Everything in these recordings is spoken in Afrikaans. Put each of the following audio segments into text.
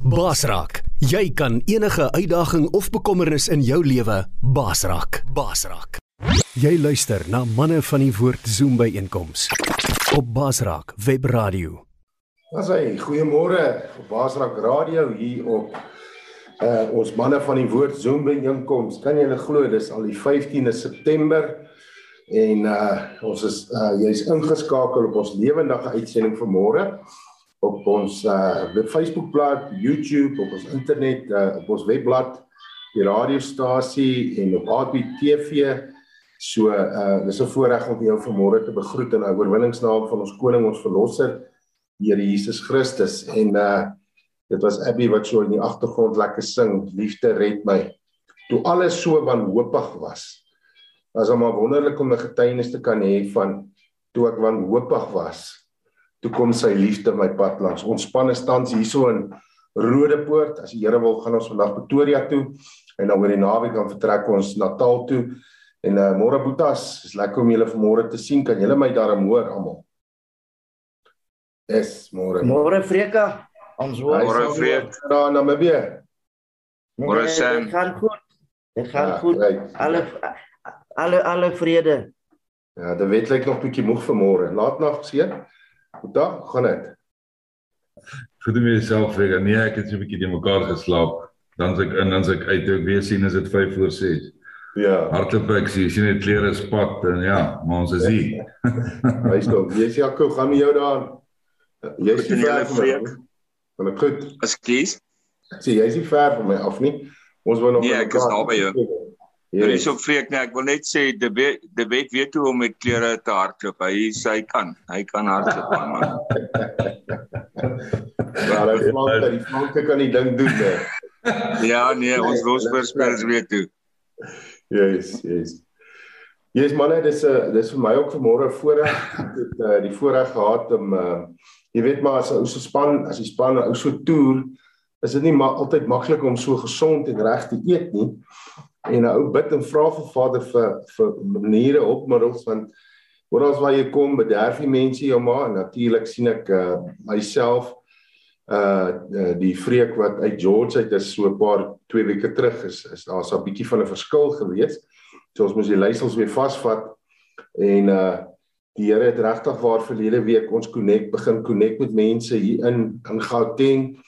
Baasraak. Jy kan enige uitdaging of bekommernis in jou lewe baasraak. Baasraak. Jy luister na Manne van die Woord Zoom byeenkoms op Baasraak Webradio. Goeiemôre op Baasraak Radio hier op ons Manne van die Woord Zoom byeenkoms. Kan jy glo, dis al die 15de September en ons is jy's ingeskakel op ons lewendige uitsending vanmôre op ons Facebookblad, YouTube, op ons internet, op ons webblad, die radiostasie en op ABTV. So dis 'n voorreg om jou vanmôre te begroet in 'n oorwinningsnaam van ons koning, ons verlosser, Here Jesus Christus. En dit was Abby wat so in die agtergrond lekker sing, liefde red my. Toe alles so wanhoopig was. Was maar wonderlik om 'n getuienis te kan hê van toe ek wanhoopig was. Toe kom sy liefde my pad langs. Ons span is tans hierso in Rodepoort. As die Here wil, gaan ons vandag Pretoria toe en dan oor die naweek dan vertrek ons Natal toe. En môre boetas, is lekker om julle vanmôre te sien. Kan julle my daarom hoor almal? Yes, môre. Môre Freka. Ons hoor. Môre Freek. Na Namibië. Môre Sam. Dit gaan goed. Dit gaan goed. Right. Alle vrede. Ja, die wet lyk nog 'n bietjie moeg vanmôre. Laatnag seën. Goeiedag, gaan dit? Goed om jouself, Freka. Nee, ek het so 'n bietjie te mekaar geslaap. Dan as ek in, dan as ek uit, ek weer sien is dit 5:06. Ja. Hardloop ek sien net klere spat en ja, maar ons is hier. Wys nou, jy sê Jaco, gaan met jou daaraan. Jy is nie ver van my. Freek. Van ek goed. Ekskuus. Ek sê jy is nie ver van my af nie. Ons wou nog Nee, met ek is mekaar naby jou. Yes. Dis ook Freek, nee, ek wil net sê die wet weet hoe om met klere te hardloop. Hy kan hardloop man. Maar die flanke kan die ding doen, hè. Ja, nee, ons losverspelers weet hoe. Yes. Yes, manne, dis vir my ook vanmôre 'n voorreg. Ek het die voorreg gehad om jy weet maar as 'n ou se span, as die span 'n ou so toer, is dit nie altyd maklik om so gesond en reg te eet nie. En 'n ou bid en vra vir Vader vir maniere, hulpmiddels, want oral waar jy kom, bederf die mense jou maar. En natuurlik sien ek myself die Freek wat uit George uit is so 2 weke terug is daar's 'n bietjie van 'n verskil gewees. So ons moes die leiersels weer vasvat en die Here het regtig waar verlede week ons begin connect met mense hier in Gauteng,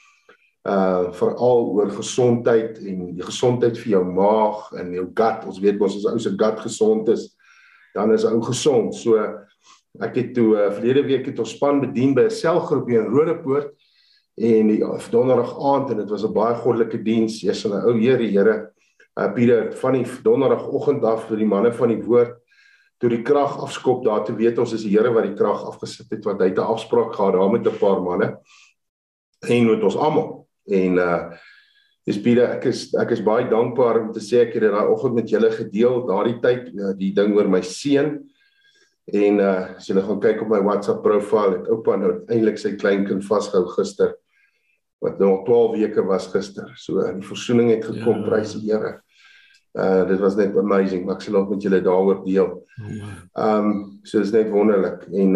veral oor gesondheid en die gesondheid vir jou maag en jou gut. Ons weet as 'n ou se gut gesond is, dan is 'n ou gesond. So ek het toe verlede week het ons span bedien by 'n selgroep hier in Rodepoort en die donderdag aand en dit was 'n baie goddelike diens. Eers 'n ou Here Pieter van die donderdagoggend af vir die manne van die woord toe die krag afskop daar te weet ons is die Here wat die krag afgesit het, want hy het 'n afspraak gehad daar met 'n paar manne en met ons almal. En dis Pieter, ek is baie dankbaar om te sê ek het dit daai oggend met julle gedeel, daardie tyd die ding oor my seun. En as julle gaan kyk op my WhatsApp profiel, het oupa nou eintlik sy kleinkind vasgehou gister wat nou 12 weke was gister. So die versoening het gekom, prys die Here. Dit was net amazing, maar ek sal ook met julle daaroor deel. So dis net wonderlik. En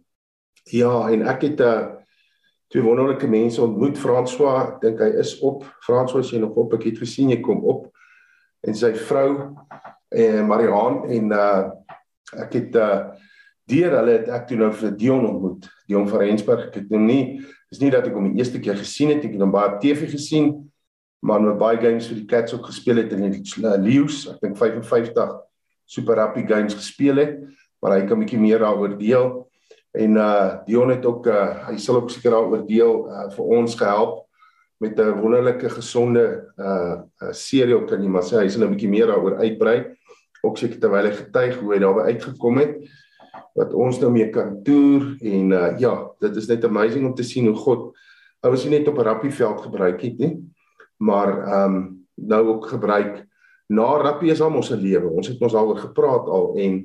en ek het 2 wonderlike mense ontmoet. François, ek dink hy is op. François, is jy nog op? Ek het gesien jy kom op. En sy vrou Mariaan en ek het deur hulle het ek toe nou vir Dion ontmoet. Dion van Rensburg. Ek het hom nie, dis nie dat ek hom die eerste keer gesien het, ek het hom baie op TV gesien, maar met baie games vir die Cats ook gespeel het in die Leeu's, ek dink 55 Super Rugby games gespeel het, maar hy kan 'n bietjie meer daaroor deel. En Dion het ook hy sal ook seker daaroor deel vir ons gehelp met 'n wonderlike gesonde cereal, kan jy maar sê. Hy sal 'n bietjie meer daaroor uitbrei. Ook seker terwyl hy getuig hoe hy daarby uitgekom het wat ons nou mee kan toer en dit is net amazing om te sien hoe God ouers nie net op 'n rugbyveld gebruik het nie, maar nou ook gebruik na rugby is al ons lewe. Ons het ons daaroor gepraat al en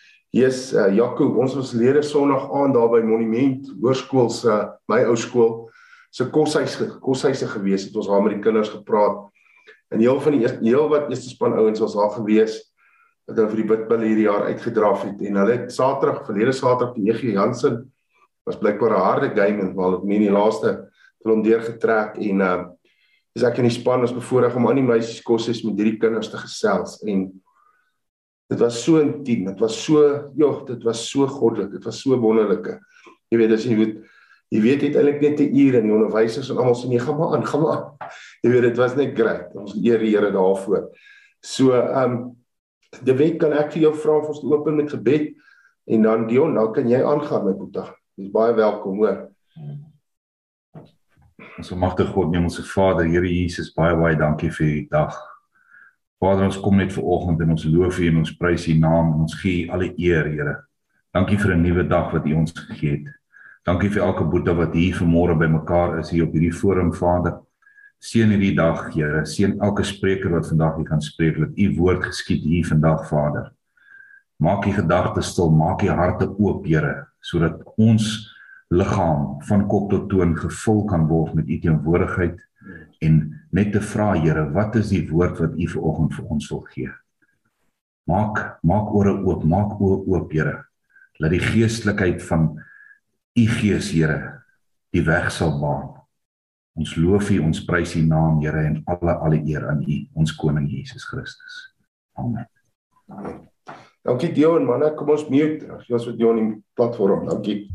Jaco, ons was lede Sondag aand daar by Monument Hoërskool se my ou skool se koshuise gewees het. Ons daar met die kinders gepraat. En heel wat eerste span ouens was daar gewees wat hulle vir die bidbulle hierdie jaar uitgedraf het. En hulle het verlede Saterdag die EG Jansen was blykbaar 'n harde game en maar nie die laaste hulle hom deurgetrek en is ek in die span as bevoorreg om aan die meisies kosses met 3 kinders te gesels en dit was so intiem, dit was so goddelik, dit was so wonderlike. Jy weet, jy weet eintlik net 'n uur en die onderwysers en almal sê nee, gaan maar aan. Jy weet, dit was net great. Ons eer die Here daarvoor. So, die week kan ek vir jou vra of ons te open met gebed en dan Dion, nou kan jy aangaan my boetie. Dis baie welkom, hoor. Ons almagtige God, Hemelse Vader, Here Jesus, baie dankie vir hierdie dag. Vader, ons kom net vanoggend en ons loof U en ons prys U naam en ons gee U alle eer, Here. Dankie vir 'n nuwe dag wat U ons gegee het. Dankie vir elke boetie wat hier vanmôre bymekaar is hier op hierdie forum, Vader. Seën hierdie dag, Here. Seën elke spreker wat vandag hier gaan spreek, dat U woord geskied hier vandag, Vader. Maak U gedagtes stil, maak U harte oop, Here, sodat ons liggaam van kop tot toon gevul kan word met U teenwoordigheid en net te vra, Here, wat is die woord wat U vanoggend vir ons wil gee? Maak ore oop, maak oë oop, Here. Laat die geestelikheid van U Gees, Here, die weg sal baan. Ons loof U, ons prys U naam, Here, en alle eer aan U, ons koning Jesus Christus. Amen. Dankie Dion, manne, kom ons mute. Ons met Dion die platform. Dankie.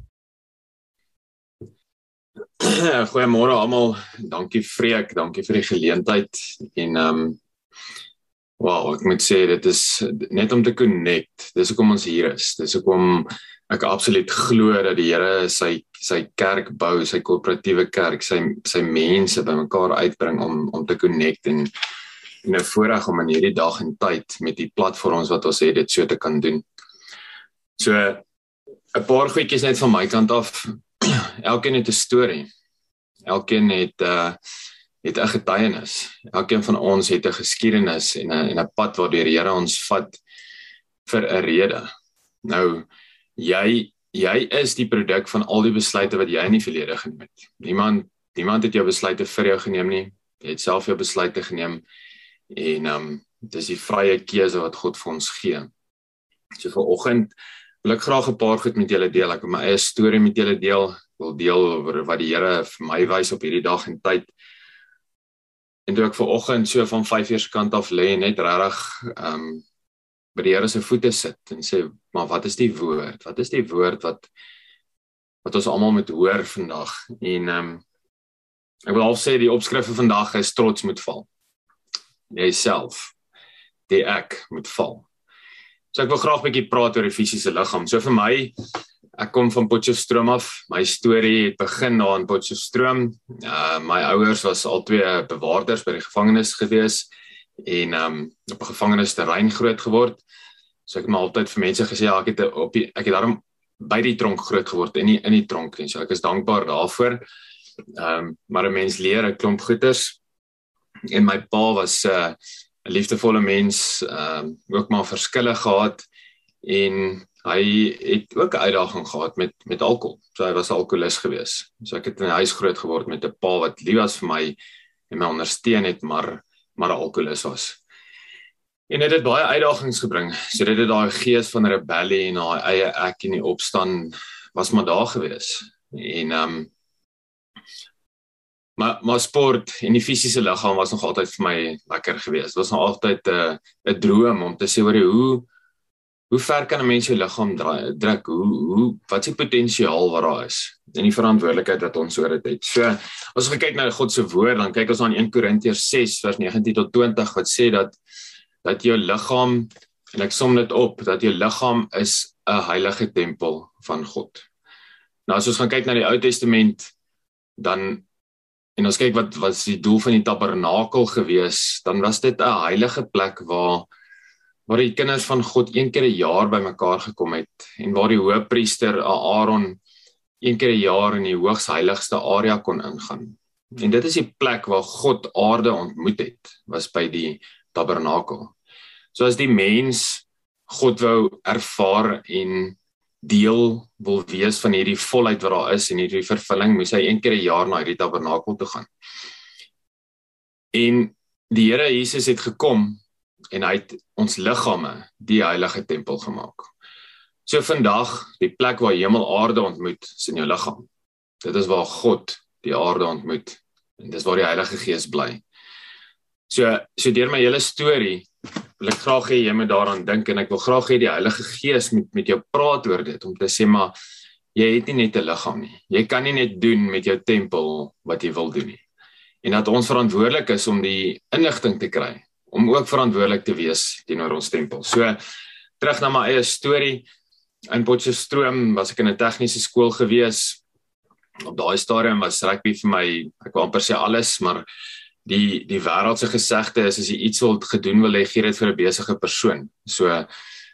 Goeiemôre almal. Dankie Freek, dankie vir die geleentheid en wow, ek moet sê dit is net om te connect. Dis hoekom ons hier is. Dis hoekom ek absoluut glo dat die Here sy kerk bou, sy korporatiewe kerk, sy mense bymekaar uitbring om te connect en 'n voorreg om in hierdie dag en tyd met die platforms wat ons het dit so te kan doen. So 'n paar goedjies net van my kant af. Elkeen het 'n storie. Elkeen het 'n getuienis. Elkeen van ons het 'n geskiedenis en 'n pad waardeur die Here ons vat vir 'n rede. Nou jy is die produk van al die besluite wat jy in die verlede geneem het. Niemand het jou besluite vir jou geneem nie. Jy het self jou besluite geneem en dis die vrye keuse wat God vir ons gee. So vanoggend wil ek graag 'n paar goed met julle deel. Ek wil my eie storie met julle deel. Ek wil deel oor wat die Here vir my wys op hierdie dag en tyd. En toe ek vanoggend so van 5 uur se kant af lê en net regtig by die Here se voete sit en sê, maar wat is die woord? Wat is die woord wat ons almal moet hoor vandag? En ek wil half sê die opskrif vir vandag is trots moet val. Jy self, die ek moet val. So ek wil graag 'n bietjie praat oor die fisiese liggaam. So vir my, ek kom van Potchefstroom af. My storie het begin daar in Potchefstroom. My ouers was albei bewaarders by die gevangenis gewees en op 'n gevangenisterrein groot geword. So ek het maar altyd vir mense gesê ja, ek het daarom by die tronk groot geword in die tronk en so ek is dankbaar daarvoor. Maar 'n mens leer 'n klomp goeters. En my pa was 'n liefdevolle mens, ook maar verskille gehad en hy het ook 'n uitdaging gehad met alkohol. So hy was 'n alkoholist gewees. So ek het in 'n huis groot geword met 'n pa wat lief was vir my en my ondersteun het, maar 'n alkoholist was. En dit het baie uitdagings gebring. So dit het daai gees van rebellie en daai eie ek en die opstaan was maar daar gewees. En Maar sport en die fisiese liggaam was nog altyd vir my lekker geweest. Dit was nog altyd 'n droom om te sê hoe ver kan 'n mens jou liggaam druk? Wat is die potensiaal wat daar is? En die verantwoordelikheid wat ons oor dit het. So as ons kyk na God se woord, dan kyk ons aan 1 Korintiërs 6 vers 19 tot 20 wat sê dat jou liggaam, en ek som dit op, dat jou liggaam is 'n heilige tempel van God. Nou as ons gaan kyk na die Ou Testament, en ons kyk wat was die doel van die tabernakel gewees, dan was dit 'n heilige plek waar die kinders van God 1 keer 'n jaar bymekaar gekom het en waar die hoofpriester Aaron 1 keer 'n jaar in die hoogs heiligste area kon ingaan. En dit is die plek waar God aarde ontmoet het, was by die tabernakel. So as die mens God wou ervaar en deel wil wees van hierdie volheid wat daar is en hierdie vervulling, moes hy 1 keer 'n jaar na hierdie tabernakel toe gaan. En die Here Jesus het gekom en hy het ons liggame die heilige tempel gemaak. So vandag, die plek waar hemel aarde ontmoet, is in jou liggaam. Dit is waar God die aarde ontmoet. En dis waar die Heilige Gees bly. So deur my hele storie wil ek graag hê jy moet daaraan dink en ek wil graag hê die Heilige Gees met jou praat oor dit om te sê maar jy het nie net 'n liggaam nie. Jy kan nie net doen met jou tempel wat jy wil doen nie. En dat ons verantwoordelik is om die inligting te kry, om ook verantwoordelik te wees teenoor ons tempel. So terug na my eie storie. In Potchefstroom was ek in 'n tegniese skool gewees. Op daai stadium was rugby vir my, ek wil amper sê alles, maar die wêreldse gesegde is as jy iets wil gedoen wil hê, gee dit vir 'n besige persoon. So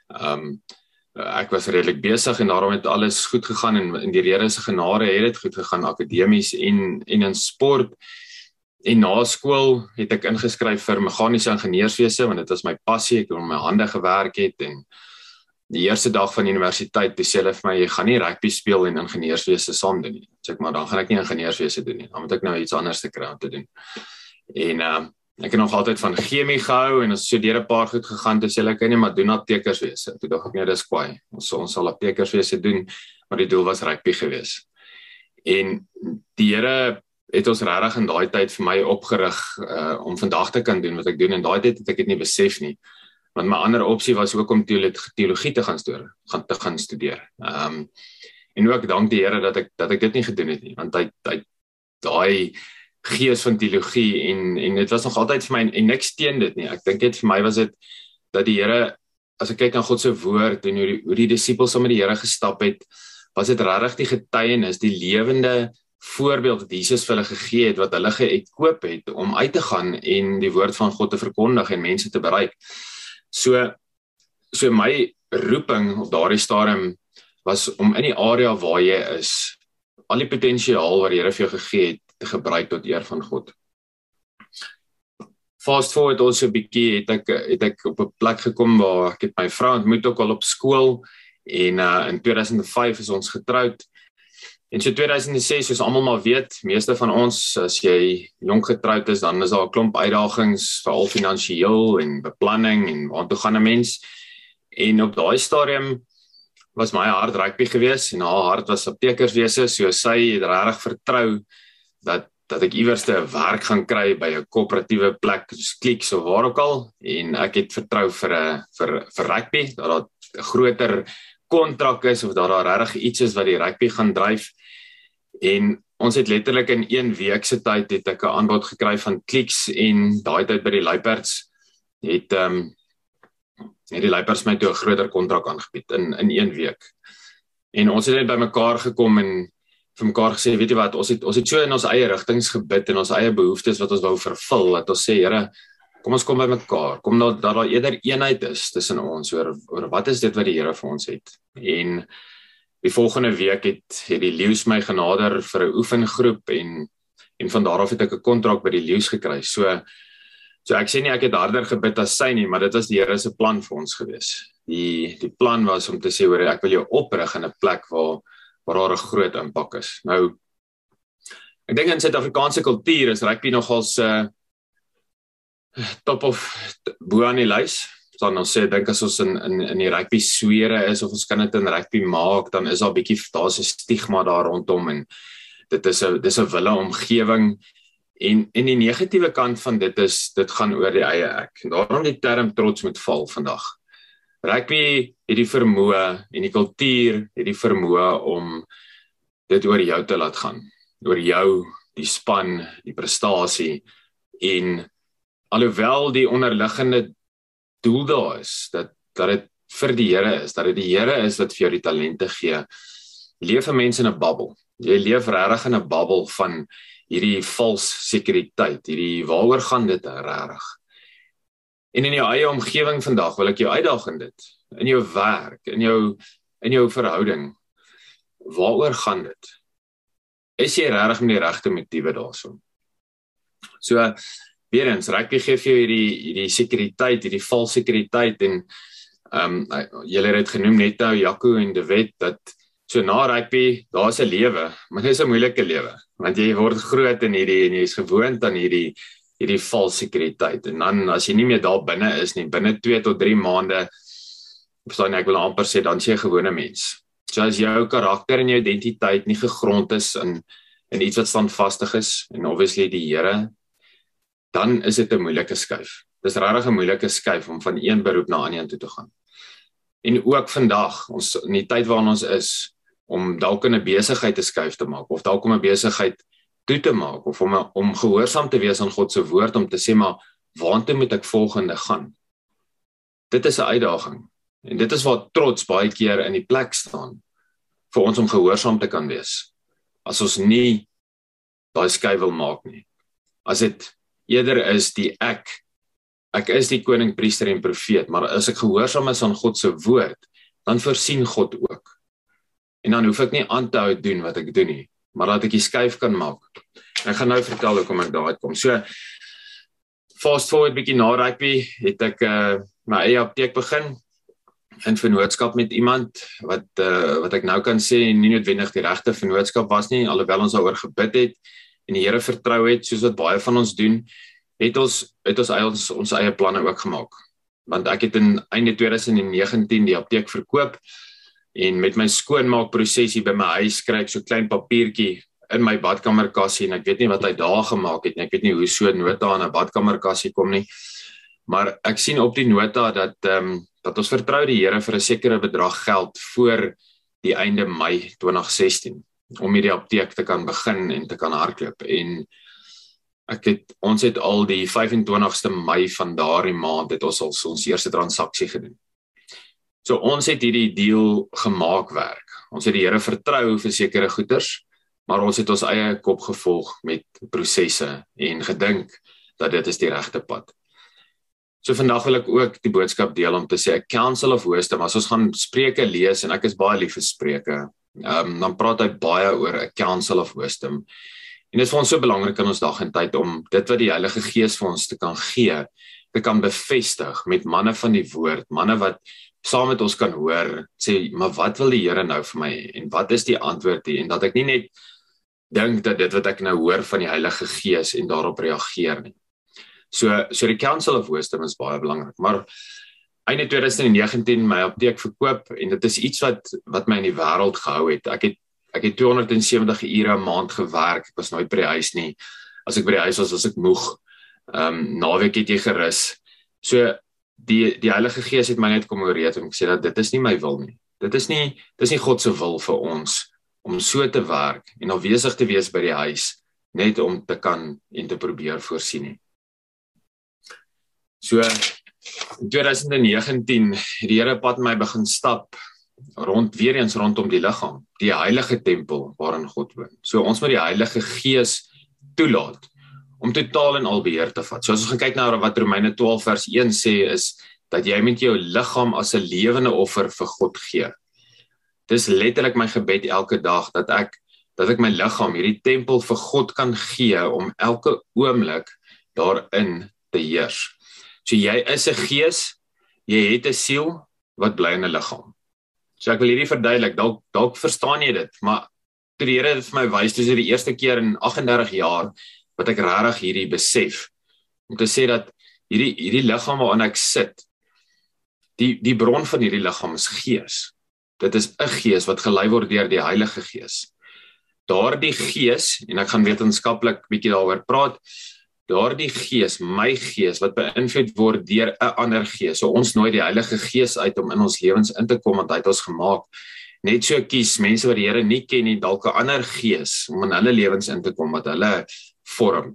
ek was redelik besig en daarom het alles goed gegaan en in die Here se genade het dit goed gegaan akademies en in sport. En na skool het ek ingeskryf vir meganiese ingenieurswese want dit was my passie, ek het met my hande gewerk het en die eerste dag van universiteit sê hulle vir my jy gaan nie rugby speel en ingenieurswese saam doen nie. Sê ek maar dan gaan ek nie ingenieurswese doen nie. Dan moet ek nou iets anders te kry om te doen. En ek het nog altyd van chemie gehou en ons so deur 'n paar goed gegaan toe sê hulle kan nie maar doen aptekerswese. Toe dink ek nee, dis kwaai. Ons sal aptekerswese doen, maar die doel was rugby gewees. En die Here het ons regtig in daai tyd vir my opgerig om vandag te kan doen wat ek doen en daai tyd het ek dit nie besef nie. Want my ander opsie was ook om teologie te gaan studeer. En ook dank die Here dat ek dit nie gedoen het nie, want hy daai gees van teologie en dit was nog altyd vir my en niks teen dit nie. Ek dink dit vir my was dit dat die Here, as ek kyk na God se woord en hoe die disippels saam met die Here gestap het, was dit regtig die getuienis, die lewende voorbeeld wat Jesus vir hulle gegee het, wat hulle geëkoop het om uit te gaan en die woord van God te verkondig en mense te bereik. So my roeping op daardie stadium was om in die area waar jy is, al die potensiaal wat die Here vir jou gegee het, te gebruik tot eer van God. Fast forward ons 'n bietjie, het ek op 'n plek gekom waar ek het my vrou ontmoet ook al op skool en in 2005 is ons getroud. En so 2006, soos almal maar weet, meeste van ons, as jy jong getroud is, dan is daar 'n klomp uitdagings, veral finansiëel en beplanning en waartoe gaan 'n mens. En op daai stadium was my hart rugby gewees en haar hart was aptekerswese, so sy het regtig vertrou dat ek iewers 'n werk gaan kry by 'n koöperatiewe plek, soos Clicks of waar ook al, en ek het vertrou vir rugby, dat daar 'n groter kontrak is of dat daar regtig iets is wat die rugby gaan dryf. En ons het letterlik in 1 week se tyd het ek 'n aanbod gekry van Clicks en daai tyd by die Luiperds het die Luiperds my toe 'n groter kontrak aangebied in 1 week. En ons het net by mekaar gekom en vir mekaar gesê, weet jy wat, ons het so in ons eie rigtings gebid en ons eie behoeftes wat ons wou vervul, dat ons sê, Here, kom ons kom by mekaar, kom dat daar eerder eenheid is tussen ons, oor wat is dit wat die Here vir ons het. En die volgende week het die Leeu's my genader vir 'n oefengroep en van daar af het ek 'n kontrak by die Leeu's gekry. So ek sê nie ek het harder gebid as sy nie, maar dit was die Here se plan vir ons gewees. Die plan was om te sê, hoor, ek wil jou oprig in 'n plek waar daar 'n groot impak is. Nou, ek dink in Suid-Afrikaanse kultuur is rugby nogals top of bo aan die lys. Dan ons sê, dink as ons in die rugby swere is, of ons kan dit in rugby maak, dan is daar's 'n stigma daar rondom, en dis 'n wille omgewing, en die negatiewe kant van dit gaan oor die eie ek, en daarom die term trots moet val vandag. Rugby het die vermoë, en die kultuur het die vermoë om dit oor jou te laat gaan, oor jou, die span, die prestasie, en alhoewel die onderliggende doel daar is, dat dit vir die Here is, dat dit die Here is wat vir jou die talente gee, leef 'n mens in 'n bubbel. Jy leef regtig in 'n bubbel van hierdie vals sekuriteit, hierdie waaroor gaan dit regtig. En in jou eie omgewing vandag wil ek jou uitdaag in dit, in jou werk, in jou verhouding. Waaroor gaan dit? Is jy regtig met die regte motiewe daarso? So, weer eens, rugby gee vir jou hierdie sekuriteit, hierdie vals sekuriteit, en julle het dit genoem net nou, Jaco en De Wet, dat so na rugby, daar is 'n lewe, maar dit is 'n moeilike lewe, want jy word groot en jy is gewoond aan hierdie vals sekuriteit, en dan as jy nie meer daar binne is nie, binne 2 tot 3 maande, verstaan ek wil amper sê, dan is jy 'n gewone mens. So as jou karakter en jou identiteit nie gegrond is en iets wat standvastig is, en obviously die Here, dan is dit 'n moeilike skuif. Dis regtig 'n moeilike skuif om van een beroep na 'n ander toe te gaan. En ook vandag, ons in die tyd waarin ons is, om dalk in 'n besigheid te skuif te maak, of dalk om 'n besigheid toe te maak, of om gehoorsaam te wees aan God se woord, om te sê, maar waartoe moet ek volgende gaan? Dit is 'n uitdaging. En dit is waar trots baie keer in die plek staan, vir ons om gehoorsaam te kan wees. As ons nie daai skuif wil maak nie. As dit eerder is die ek is die koning, priester en profeet, maar as ek gehoorsaam is aan God se woord, dan voorsien God ook. En dan hoef ek nie aan te hou doen wat ek doen nie, maar dat ek die skuif kan maak. Ek gaan nou vertel hoekom ek daar uitkom. So, fast forward bietjie na rugby, het ek my eie apteek begin, in vennootskap met iemand, wat ek nou kan sê, nie noodwendig die regte vennootskap was nie, alhoewel ons daaroor gebid het, en die Here vertrou het, soos wat baie van ons doen, het ons eie planne ook gemaak. Want ek het in einde 2019 die apteek verkoop, en met my skoonmaakproses hier by my huis kry ek so klein papiertjie in my badkamerkassie, en ek weet nie wat hy daar gemaak het nie, ek weet nie hoe so 'n nota aan 'n badkamerkassie kom nie, maar ek sien op die nota dat ons vertrou die Here vir 'n sekere bedrag geld voor die einde Mei 2016, om hierdie apteek te kan begin en te kan hardloop, en ons het al die 25ste Mei van daardie maand het ons al ons eerste transaksie gedoen. So ons het hierdie deal gemaak werk. Ons het die Here vertrou vir sekere goeders, maar ons het ons eie kop gevolg met prosesse en gedink dat dit is die regte pad. So vandag wil ek ook die boodskap deel om te sê, 'n counsel of wisdom, as ons gaan Spreuke lees, en ek is baie lief vir Spreuke, dan praat hy baie oor 'n counsel of wisdom. En dit is vir ons so belangrik in ons dag en tyd om dit wat die Heilige Gees vir ons te kan gee, te kan bevestig met manne van die woord, manne wat saam met ons kan hoor, sê, maar wat wil die Here nou vir my hê, en wat is die antwoord hier, en dat ek nie net dink dat dit wat ek nou hoor van die Heilige Gees en daarop reageer nie. So die counsel of wisdom is baie belangrik, maar einde 2019 my apteek verkoop, en dit is iets wat my in die wêreld gehou het. Ek het 270 ure 'n maand gewerk, ek was nooit by die huis nie. As ek by die huis was ek moeg. Naweek het jy gerus. So die Heilige Gees het my net kom oreed en ek sê dat dit is nie my wil nie. Dit is nie God se wil vir ons om so te werk en afwesig te wees by die huis, net om te kan en te probeer voorsien nie. So in 2019 het die Here pad my begin stap weer eens rondom die liggaam, die heilige tempel waarin God woon. So ons moet die Heilige Gees toelaat om totaal en al beheer te vat. So as ons gaan kyk na wat Romeine 12 vers 1 sê, is dat jy met jou liggaam as 'n lewende offer vir God gee. Dis letterlik my gebed elke dag, dat ek my liggaam, hierdie tempel vir God kan gee, om elke oomblik daarin te heers. So jy is 'n gees, jy het 'n siel wat bly in 'n liggaam. So ek wil hierdie verduidelik, dalk verstaan jy dit, maar toe die Here dit vir my wys, dis die eerste keer in 38 jaar, wat ek regtig hierdie besef, om te sê dat hierdie liggaam waarin ek sit, die bron van hierdie liggaam is gees. Dit is 'n gees wat gelei word deur die Heilige Gees. Daardie gees, en ek gaan wetenskaplik bietjie daaroor praat, daardie gees, my gees, wat beïnvloed word deur 'n ander gees. So ons nooi die Heilige Gees uit om in ons lewens in te kom, want hy het ons gemaak. Net so kies mense wat die Here nie ken nie, dalk 'n ander gees om in hulle lewens in te kom, wat hulle vorm.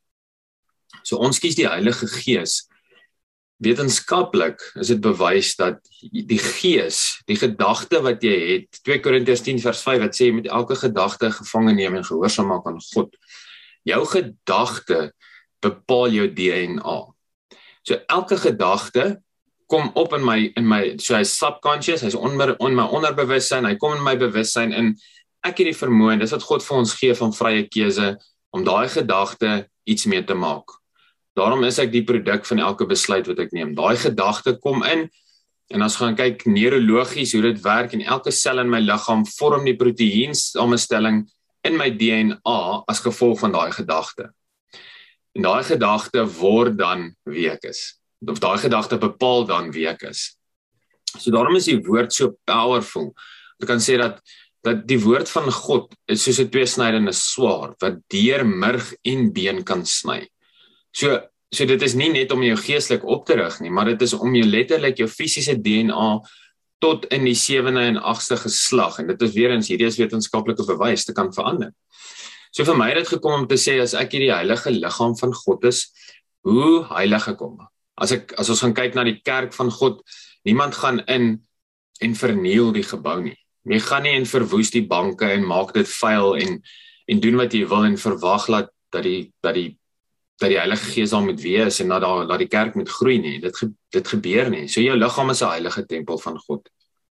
So ons kies die Heilige Gees. Wetenskaplik is dit bewys dat die gees, die gedagte wat jy het, 2 Korintiërs 10 vers 5 wat sê jy moet elke gedagte gevange neem en gehoorsaam maak aan God. Jou gedagte bepaal jou DNA. So elke gedagte kom op in my so hy's subconscious, hy's in my onderbewussyn, hy kom in my bewussyn, en ek het die vermoë, dis wat God vir ons gee van vrye keuse, om daai gedagte iets mee te maak. Daarom is ek die produk van elke besluit wat ek neem. Daai gedagte kom in, en as gaan kyk neurologies hoe dit werk, en elke sel in my liggaam vorm die proteïensamestelling in my DNA as gevolg van daai gedagte. En daai gedagte word dan wie ek is. Of daai gedagte bepaal dan wie ek is. So daarom is die woord so powerful. Ek kan sê dat dat die woord van God is soos 'n tweesnydende swaard wat deur murg en been kan sny. So dit is nie net om jou geestelik op te rig nie, maar dit is om jou letterlik jou fisiese DNA tot in die 7de en 8ste geslag, en dit is weer eens, hierdie is wetenskaplike bewys, te kan verander. So vir my het dit gekom om te sê, as ek hierdie heilige liggaam van God is, hoe heilig ek hom? As ons gaan kyk na die kerk van God, niemand gaan in en verniel die gebou nie. Jy gaan nie en verwoes die banke en maak dit vuil en doen wat jy wil en verwag dat die Heilige Gees daar moet wees en dat die kerk moet groei nie. Dit gebeur nie. So jou liggaam is 'n heilige tempel van God.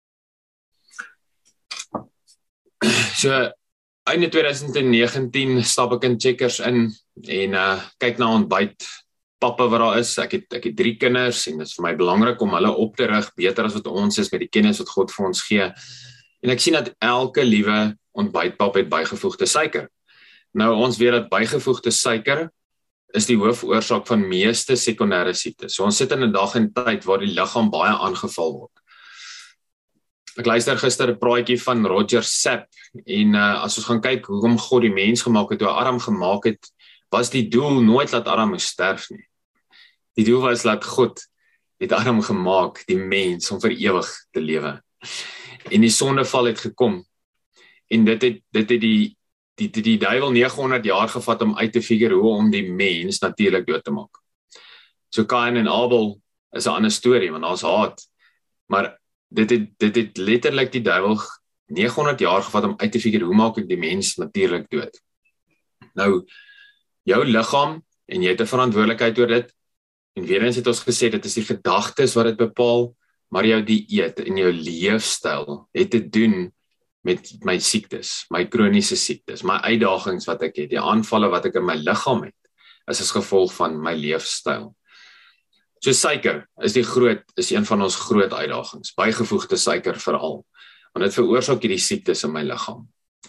So einde 2019 stap ek in Checkers in en kyk na ontbyt pappe wat daar is. Ek het 3 kinders en dit is vir my belangrik om hulle op te rig beter as wat ons is met die kennis wat God vir ons gee. En ek sien dat elke liewe ontbytpap het bygevoegde suiker. Nou ons weet dat bygevoegde suiker is die hoofoorsaak van meeste sekondêre siektes. So ons sit in 'n dag en tyd waar die liggaam baie aangeval word. Ek luister gister 'n praatjie van Roger Sapp en as ons gaan kyk hoekom God die mens gemaak het, toe Adam gemaak het, was die doel nooit dat Adam moes sterf nie. Die doel was dat God het Adam gemaak, die mens, om vir ewig te lewe. En die sondeval het gekom. En dit het die duiwel 900 jaar gevat om uit te figure hoe om die mens natuurlik dood te maak. So Kain en Abel is 'n ander storie, want daar's haat. Maar dit het letterlik die duiwel 900 jaar gevat om uit te figure hoe maak ek die mens natuurlik dood. Nou, jou liggaam, en jy het 'n verantwoordelikheid oor dit, en weer eens het ons gesê, dit is die gedagtes wat dit bepaal, maar jou dieet en jou leefstyl het te doen met my siektes, my kroniese siektes, my uitdagings wat ek het, die aanvalle wat ek in my liggaam het, is as gevolg van my leefstyl. So suiker is een van ons groot uitdagings, bygevoegde suiker veral, want dit veroorsaak hierdie siektes in my liggaam.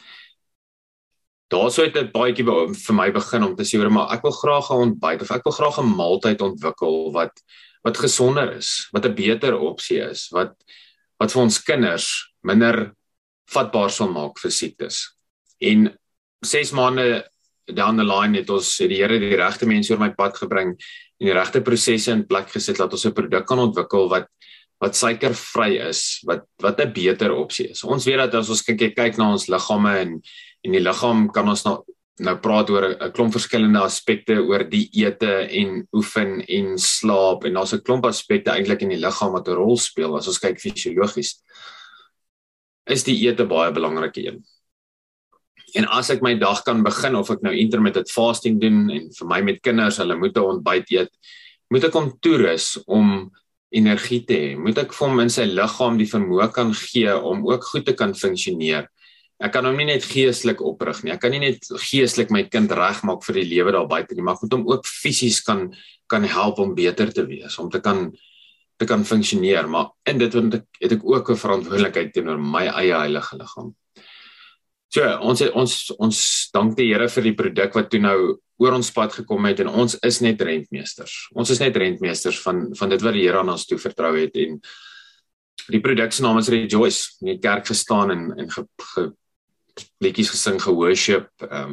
Daarso het dit baie keer vir my begin om te sê, maar ek wil graag 'n ontbyt, of ek wil graag 'n maaltyd ontwikkel wat gesonder is, wat 'n beter opsie is, wat vir ons kinders minder vatbaar sal maak vir siektes. En 6 maande down the line het die Here die regte mense oor my pad gebring en die regte prosesse in plek gesit dat ons 'n produk kan ontwikkel wat suikervry is, wat 'n beter opsie is. Ons weet dat as ons kyk na ons liggame en die liggaam kan ons nou praat oor 'n klomp verskillende aspekte oor dieete en oefen en slaap, en daar's 'n klomp aspekte eintlik in die liggaam wat 'n rol speel as ons kyk fisiologies. Is die ete baie belangrike een. En as ek my dag kan begin, of ek nou intermittent fasting doen, en vir my met kinders, hulle moet 'n ontbyt eet, moet ek hom toerus om energie te hê, moet ek vir hom in sy liggaam die vermoë kan gee om ook goed te kan funksioneer. Ek kan hom nie net geestelik oprig nie, ek kan nie net geestelik my kind regmaak vir die lewe daar buite nie, maar ek moet hom ook fisies kan help om beter te wees, om te kan funksioneer, maar in dit het ek ook 'n verantwoordelikheid teenoor my eie heilige liggaam. So, ons dank die Here vir die produk wat toe nou oor ons pad gekom het, en ons is net rentmeesters. Ons is net rentmeesters van dit wat die Here aan ons toe vertrou het, en die produk se naam is Rejoice. In die kerk gestaan en liedjies gesing, geworship,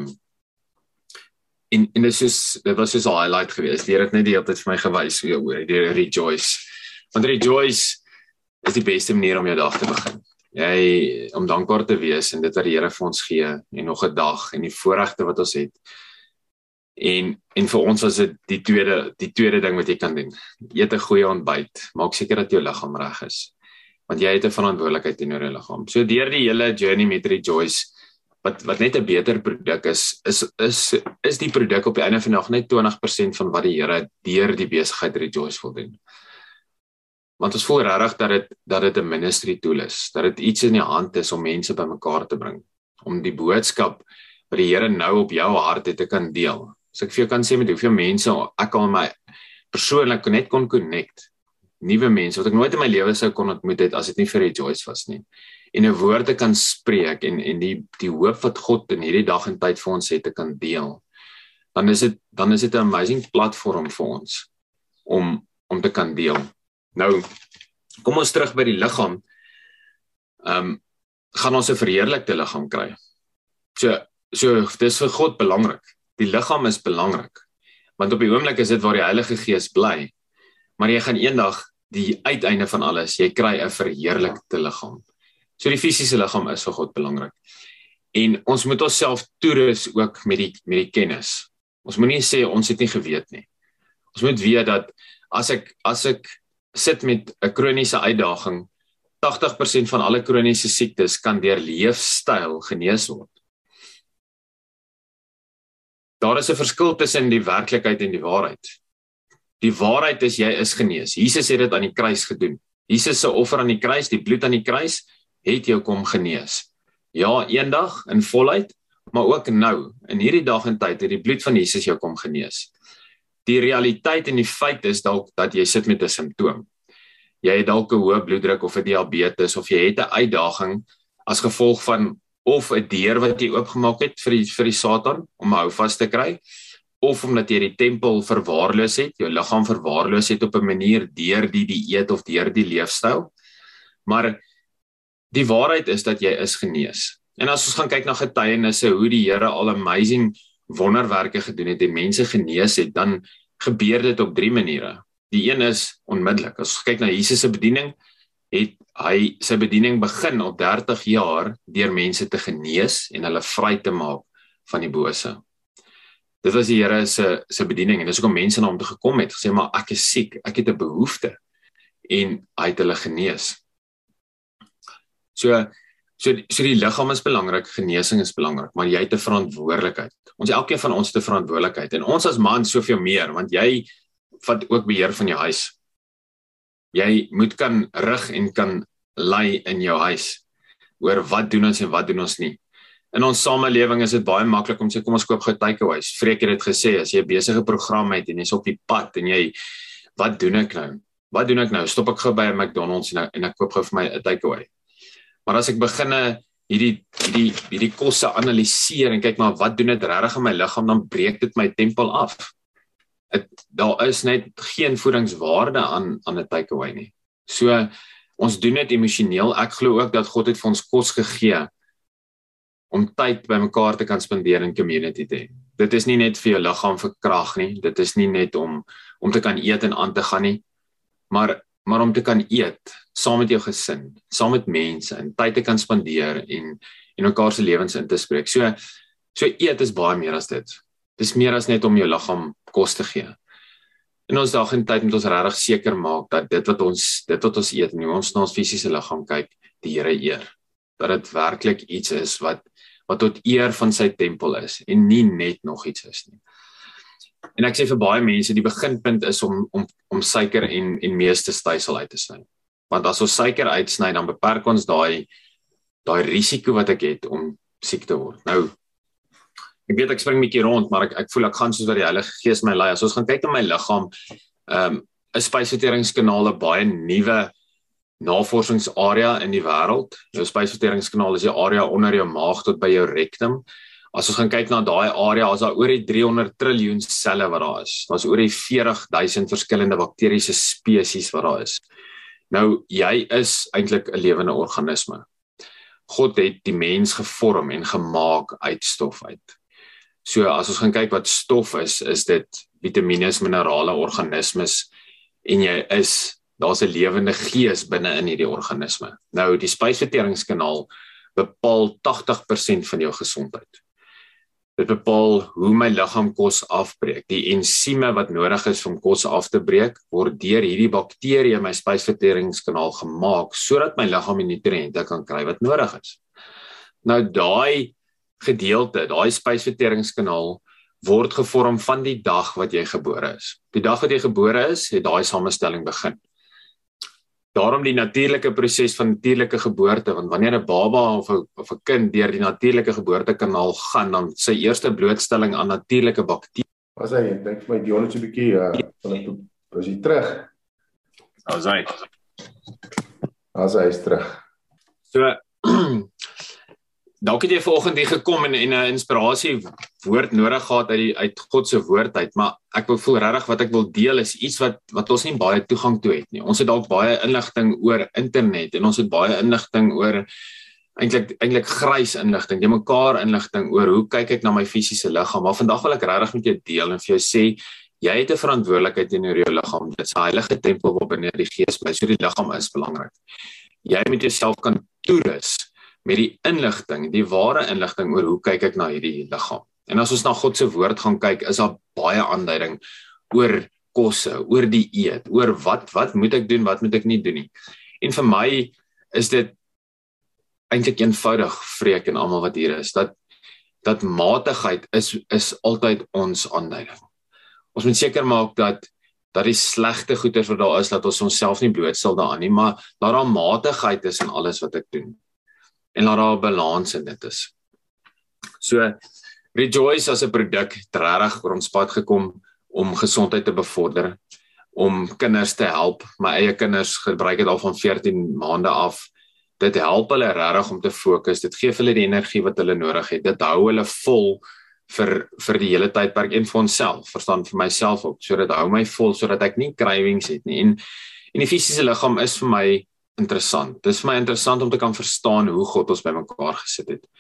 en dit was soos 'n highlight geweest. Die Here het net die hele tyd vir my gewys oor die Rejoice. Want Rejoice is die beste manier om jou dag te begin. Om dankbaar te wees en dit wat die Here vir ons gee, en nog 'n dag, en die voorregte wat ons het. En vir ons was dit die tweede ding wat jy kan doen. Eet 'n goeie ontbyt. Maak seker dat jou liggaam reg is. Want jy het 'n verantwoordelikheid teenoor jou liggaam. So deur die hele journey met Rejoice, wat net 'n beter produk is die produk op die einde van die dag net 20% van wat die Here deur die besigheid Rejoice wil doen. Want ons voel regtig dat dit 'n ministry tool is, dat dit iets in die hand is om mense bymekaar te bring, om die boodskap wat die Here nou op jou hart het te kan deel. So ek vir jou kan sê met hoeveel mense ek al my persoonlik net kon connect, nuwe mense wat ek nooit in my lewe sou kon ontmoet het as dit nie vir Rejoice was nie. En 'n woord te kan spreek en die hoop wat God in hierdie dag en tyd vir ons het te kan deel. Dan is dit 'n amazing platform vir ons om te kan deel. Nou, kom ons terug by die liggaam. gaan ons 'n verheerlikte liggaam kry. So dis vir God belangrik. Die liggaam is belangrik. Want op die oomblik is dit waar die Heilige Gees bly. Maar jy gaan eendag die uiteinde van alles, jy kry 'n verheerlikte liggaam. So die fisiese liggaam is vir God belangrik. En ons moet onsself toerus ook met die kennis. Ons moet nie sê ons het nie geweet nie. Ons moet weet dat as ek sit met 'n kroniese uitdaging, 80% van alle kroniese siektes kan deur leefstyl genees word. Daar is 'n verskil tussen die werklikheid en die waarheid. Die waarheid is jy is genees. Jesus het dit aan die kruis gedoen. Jesus se offer aan die kruis, die bloed aan die kruis, het jou kom genees. Ja, eendag in volheid, maar ook nou, in hierdie dag en tyd, het die bloed van Jesus jou kom genees. Die realiteit en die feit is dalk dat jy sit met 'n simptoom. Jy het dalk 'n hoë bloeddruk of 'n diabetes, of jy het 'n uitdaging as gevolg van of 'n deur wat jy oopgemaak het vir die Satan om 'n houvas te kry, of omdat jy die tempel verwaarloos het, jou liggaam verwaarloos het op 'n manier deur die dieet of deur die leefstyl. Maar die waarheid is dat jy is genees. En as ons gaan kyk na getuienisse hoe die Here al amazing wonderwerke gedoen het en mense genees het, dan gebeur dit op 3 maniere. Die een is onmiddellik. As ons kyk na Jesus se bediening, het hy sy bediening begin op 30 jaar deur mense te genees en hulle vry te maak van die bose. Dit was die Here se bediening en dis hoekom mense na hom toe gekom het, gesê maar ek is siek, ek het 'n behoefte en hy het hulle genees. So die liggaam is belangrik, genesing is belangrik, maar jy het 'n verantwoordelikheid. Elkeen van ons het 'n verantwoordelikheid en ons as man soveel meer, want jy vat ook beheer van jou huis. Jy moet kan rig en kan lei in jou huis oor wat doen ons en wat doen ons nie. In ons samelewing is dit baie maklik om te sê kom ons koop gou takeaways. Freek het dit gesê, as jy 'n besige program het en jy's op die pad en jy wat doen ek nou? Wat doen ek nou? Stop ek gou by 'n McDonald's en ek koop gou vir my 'n takeaway. Maar as ek begin hierdie kosse analiseer en kyk maar wat doen dit regtig in my liggaam, dan breek dit my tempel af. Daar is net geen voedingswaarde aan 'n takeaway nie. So ons doen dit emosioneel. Ek glo ook dat God het vir ons kos gegee om tyd by mekaar te kan spandeer in community te hê. Dit is nie net vir jou liggaam vir krag nie, dit is nie net om te kan eet en aan te gaan nie, maar om te kan eet saam met jou gesin, saam met mense en tyd te kan spandeer en mekaar se lewens in te spreek. So eet is baie meer as dit. Dis meer as net om jou liggaam kos te gee. In ons dag en tyd moet ons regtig seker maak dat dit wat ons eet en hoe ons na ons fisiese liggaam kyk, die Here eer. Dat dit werklik iets is wat tot eer van sy tempel is en nie net nog iets is nie. En ek sê vir baie mense, die beginpunt is om suiker en meeste stysel uit te sny. Want as ons suiker uitsny, dan beperk ons daai risiko wat ek het om siek te word. Nou, ek weet ek spring 'n bietjie rond, maar ek voel ek gaan soos wat die Heilige Gees my lei. As ons gaan kyk na my liggaam, is spysverteringskanaal 'n baie nuwe navorsingsarea in die wêreld. Jou spysverteringskanaal is die area onder jou maag tot by jou rectum. As ons gaan kyk na daai area, is daar oor die 300 triljoen selle wat daar is. Daar's oor die 40,000 verskillende bakteriese spesies wat daar is. Nou, jy is eintlik 'n lewende organisme. God het die mens gevorm en gemaak uit stof uit. So as ons gaan kyk wat stof is dit vitamiene, minerale, organismes en daar's 'n lewende gees binne in hierdie organisme. Nou die spysverteringskanaal bepaal 80% van jou gesondheid. Dit bepaal hoe my liggaam kos afbreek. Die ensieme wat nodig is om kos af te breek, word deur hierdie bakterieë in my spysverteringskanaal gemaak sodat my liggaam die nutriënte kan kry wat nodig is. Nou daai gedeelte, daai spysverteringskanaal word gevorm van die dag wat jy gebore is. Die dag wat jy gebore is, het daai samestelling begin. Daarom die natuurlike proses van natuurlike geboorte, want wanneer 'n baba of 'n kind deur die natuurlike geboortekanaal gaan, dan sy eerste blootstelling aan natuurlike bakterieë. As hy dink vir my Dion het so 'n bietjie is hy terug. As hy is terug. So dalk het jy vanoggend hier gekom en 'n inspirasie woord nodig gehad uit God se woord uit, maar ek voel regtig wat ek wil deel is iets wat ons nie baie toegang toe het nie. Ons het dalk baie inligting oor internet en ons het baie inligting oor eintlik grys inligting, die mekaar inligting oor hoe kyk ek na my fisiese liggaam. Maar vandag wil ek regtig met jou deel en vir jou sê, jy het 'n verantwoordelikheid teenoor jou liggaam. Dit is 'n heilige tempel waarbinne die gees bly. So die liggaam is belangrik. Jy moet jouself kan toerus met die inligting, die ware inligting oor hoe kyk ek na hierdie liggaam. En as ons na God se woord gaan kyk, is daar baie aanduiding oor kosse, oor die eet, oor wat moet ek doen, wat moet ek nie doen nie. En vir my is dit eintlik eenvoudig, Freek en almal wat hier is, dat matigheid is altyd ons aanduiding. Ons moet seker maak dat die slegte goeders wat daar is, dat ons onsself nie blootstel daaraan nie, maar dat daar matigheid is in alles wat ek doen. En dat daar 'n balans in dit is. So, Rejoice as 'n produk het regtig oor ons pad gekom om gesondheid te bevorder, om kinders te help. My eie kinders gebruik dit al van 14 maande af. Dit help hulle regtig om te fokus. Dit gee hulle die energie wat hulle nodig het. Dit hou hulle vol vir die hele tydperk en vir onsself, verstaan, vir myself ook. So dit hou my vol sodat ek nie cravings het nie. En die fisiese liggaam is vir my interessant. Dit is vir my interessant om te kan verstaan hoe God ons bymekaar gesit het.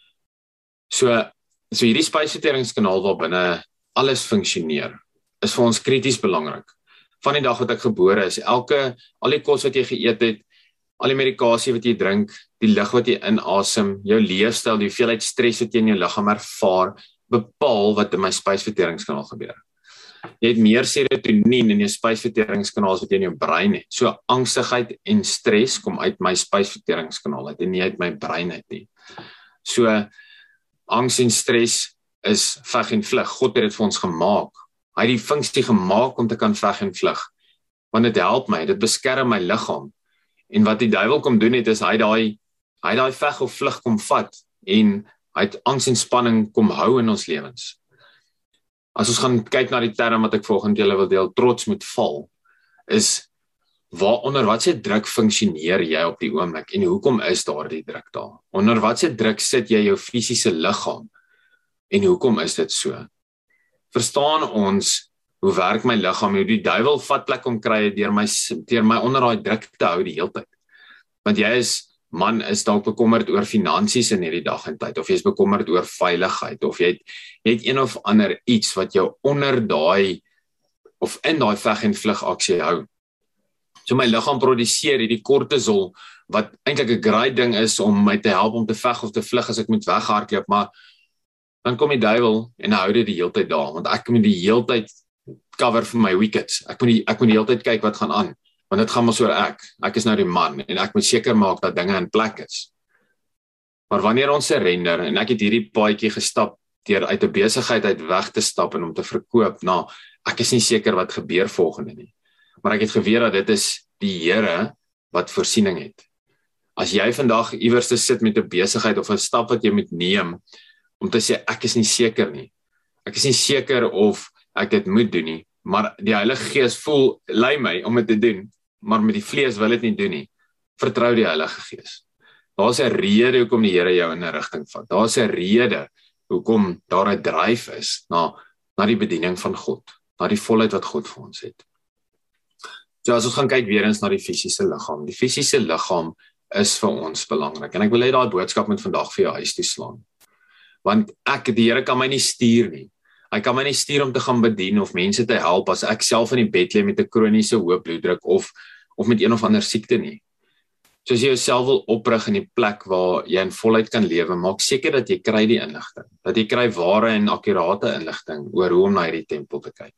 So hierdie spysverteringskanaal waarbinne alles funksioneer, is vir ons krities belangrik. Van die dag wat ek gebore is, al die kos wat jy geëet het, al die medikasie wat jy drink, die lug wat jy inasem, jou leefstyl, die hoeveelheid stres wat jy in jou liggaam ervaar, bepaal wat in my spysverteringskanaal gebeur. Jy het meer serotonien in jou spysverteringskanaal as wat jy in jou brein het. So angstigheid en stres kom uit my spysverteringskanaal uit en nie uit my brein uit nie. So angs en stres is veg en vlug. God het dit vir ons gemaak. Hy het die funksie gemaak om te kan veg en vlug. Want dit help my, dit beskerm my liggaam. En wat die duiwel kom doen het, is hy daai veg of vlug kom vat en hy het angs en spanning kom hou in ons lewens. As ons gaan kyk na die term wat ek volgende julle wil deel, trots moet val, is onder wat se druk funksioneer jy op die oomblik en hoekom is daar die druk daar? Onder wat se druk sit jy jou fisiese liggaam en hoekom is dit so? Verstaan ons hoe werk my liggaam, hoe die duiwel vat plek om kry deur my onder daai druk te hou die hele tyd. Want jy is dalk bekommerd oor finansies in hierdie dag en tyd, of jy is bekommerd oor veiligheid, of jy het een of ander iets wat jou onder daai, of in daai veg en vlug aksie hou. So my liggaam produseer hierdie kortisol, wat eintlik 'n great ding is om my te help om te veg of te vlug as ek moet weghardloop, maar dan kom die duiwel en hou dit die hele tyd daar, want ek moet die hele tyd cover vir my wickets. Ek moet die hele tyd kyk wat gaan aan, want dit gaan maar oor ek is nou die man, en ek moet seker maak dat dinge in plek is. Maar wanneer ons surrender, en ek het hierdie paadjie gestap, deur uit 'n besigheid uit weg te stap en om te verkoop, ek is nie seker wat gebeur volgende nie. Maar ek het geweet dat dit is die Here wat voorsiening het. As jy vandag iewers te sit met 'n besigheid of 'n stap wat jy moet neem, om te sê, ek is nie seker nie. Ek is nie seker of ek dit moet doen nie, maar die Heilige Gees lei my om dit te doen, maar met die vlees wil dit nie doen nie. Vertrou die Heilige Gees. Daar's 'n rede hoekom die Here jou in 'n rigting vat. Daar's 'n rede hoekom daar 'n dryf is na die bediening van God, na die volheid wat God vir ons het. So as ons gaan kyk weer eens na die fisiese liggaam. Die fisiese liggaam is vir ons belangrik. En ek wil hê daai boodskap moet vandag vir jou huis toe slaan. Want die Here kan my nie stuur nie. Hy kan my nie stuur om te gaan bedien of mense te help as ek self in die bed lê met 'n kroniese hoë bloeddruk of met een of ander siekte nie. So as jy jouself wil oprig in die plek waar jy in volheid kan lewe, maak seker dat jy kry die inligting. Dat jy kry ware en akkurate inligting oor hoe om na hierdie tempel te kyk.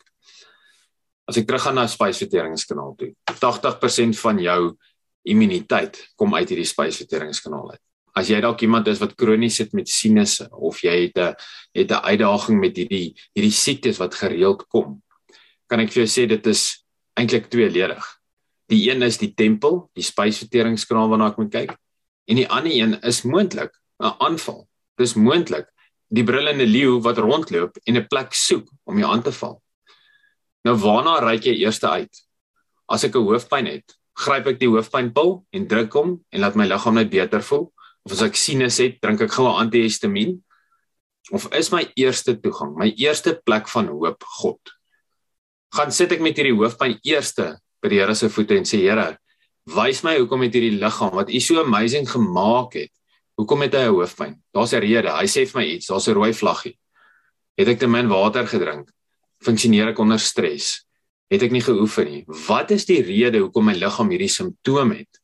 As ek teruggaan na spysverteringskanaal toe, 80% van jou immuniteit kom uit hierdie spysverteringskanaal uit. As jy dalk iemand is wat kronies sit met sinusse, of jy het 'n uitdaging met hierdie siektes wat gereeld kom, kan ek vir jou sê dit is eintlik tweeledig. Die een is die tempel, die spysverteringskanaal waarna ek moet kyk, en die ander een is moontlik 'n aanval. Dis moontlik die brullende leeu wat rondloop en 'n plek soek om jou aan te val. Nou waarna reik jy eers uit? As ek 'n hoofpyn het, gryp ek die hoofpynpil en druk hom en laat my liggaam net beter voel? Of as ek sinus het, drink ek gou 'n antihistamiin? Of is my eerste toegang, my eerste plek van hoop God? Gaan sit ek met hierdie hoofpyn eerste by die Here se voete en sê, Here, wys my hoekom het hierdie liggaam wat U so amazing gemaak het, Hoekom het hy 'n hoofpyn? Daar's 'n rede. Hy sê vir my iets, daar's 'n rooi vlaggie. Het ek te min water gedrink? Funksioneer ek onder stres? Het ek nie geoefen nie? Wat is die rede hoekom my liggaam hierdie simptome het?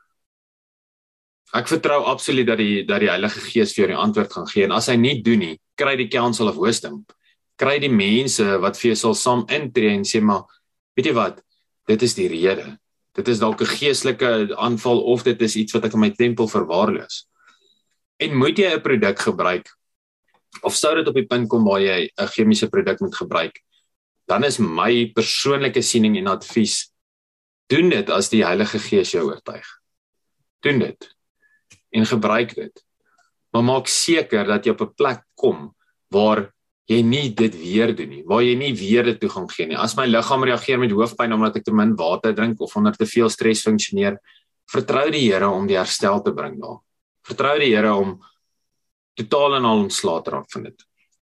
Ek vertrou absoluut dat die Heilige Gees vir jou die antwoord gaan gee, en as hy nie doen nie, kry die Council of Wisdom, kry die mense wat vir jou sal saam intree en sê, maar, weet jy wat, dit is die rede, dit is dalk 'n geestelike aanval, of dit is iets wat ek in my tempel verwaarloos. En moet jy 'n produk gebruik, of sou dit op die punt kom waar jy 'n chemiese produk moet gebruik, dan is my persoonlike siening en advies, doen dit as die Heilige Gees jou oortuig. Doen dit. En gebruik dit. Maar maak seker dat jy op 'n plek kom waar jy nie dit weer doen nie, waar jy nie weer dit toe gaan gee nie. As my liggaam reageer met hoofpyn omdat ek te min water drink of onder te veel stres funksioneer, vertrou die Here om die herstel te bring daar. Vertrou die Here om totaal en al ontslae te raak van dit.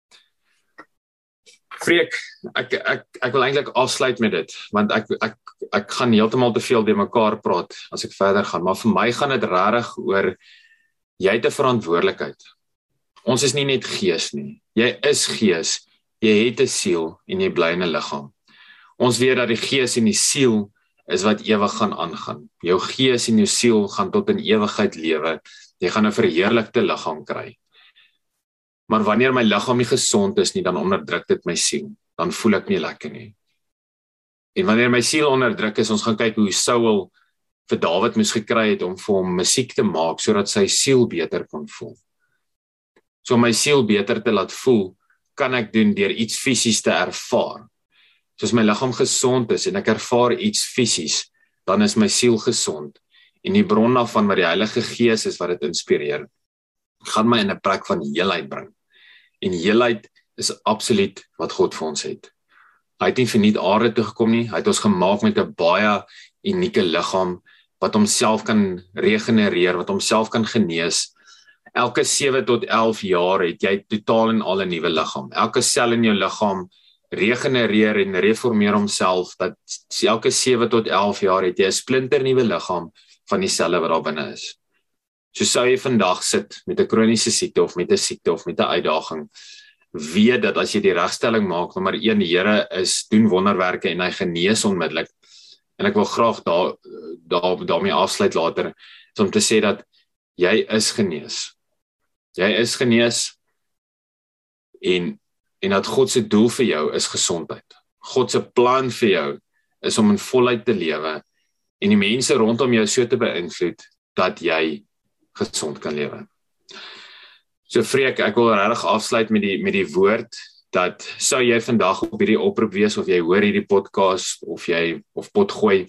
Freek, ek wil eintlik afsluit met dit, want ek gaan heeltemal te veel deur mekaar praat as ek verder gaan, maar vir my gaan dit regtig oor, jy het 'n verantwoordelikheid. Ons is nie net gees nie, jy is gees, jy het 'n siel en jy bly in 'n liggaam. Ons weet dat die gees en die siel is wat ewig gaan aangaan. Jou gees en jou siel gaan tot in ewigheid lewe, jy gaan 'n verheerlikte liggaam kry. Maar wanneer my liggaam nie gesond is nie, dan onderdruk dit my siel. Dan voel ek nie lekker nie. En wanneer my siel onderdruk is, ons gaan kyk hoe Saul vir Dawid moes gekry het om vir hom musiek te maak, sodat sy siel beter kon voel. So om my siel beter te laat voel, kan ek doen deur iets fisies te ervaar. Soos my liggaam gesond is en ek ervaar iets fisies, dan is my siel gesond. En die bron daarvan wat die Heilige Gees is wat dit inspireer, gaan my in 'n plek van heelheid bring. En heelheid is absoluut wat God vir ons het. Hy het nie verniet aarde toe gekom nie, hy het ons gemaak met 'n baie unieke liggaam, wat homself kan regenereer, wat homself kan genees. Elke 7 tot 11 jaar het jy totaal en al 'n nuwe liggaam. Elke sel in jou liggaam regenereer en reformeer homself, dat elke 7 tot 11 jaar het jy 'n splinter nuwe liggaam van die selle wat daar binne is. So sou jy vandag sit met 'n kroniese siekte of met 'n siekte of met 'n uitdaging, weet dat as jy die regstelling maak, nommer 1, die Here doen wonderwerke en hy genees onmiddellik. En ek wil graag daarmee afsluit later, is om te sê dat jy is genees. Jy is genees en dat God se doel vir jou is gesondheid. God se plan vir jou is om in volheid te lewe en die mense rondom jou so te beïnvloed dat jy gesond kan lewe. So Freek, ek wil regtig afsluit met die woord dat sou jy vandag op hierdie oproep wees of jy hoor hierdie podcast of potgooi,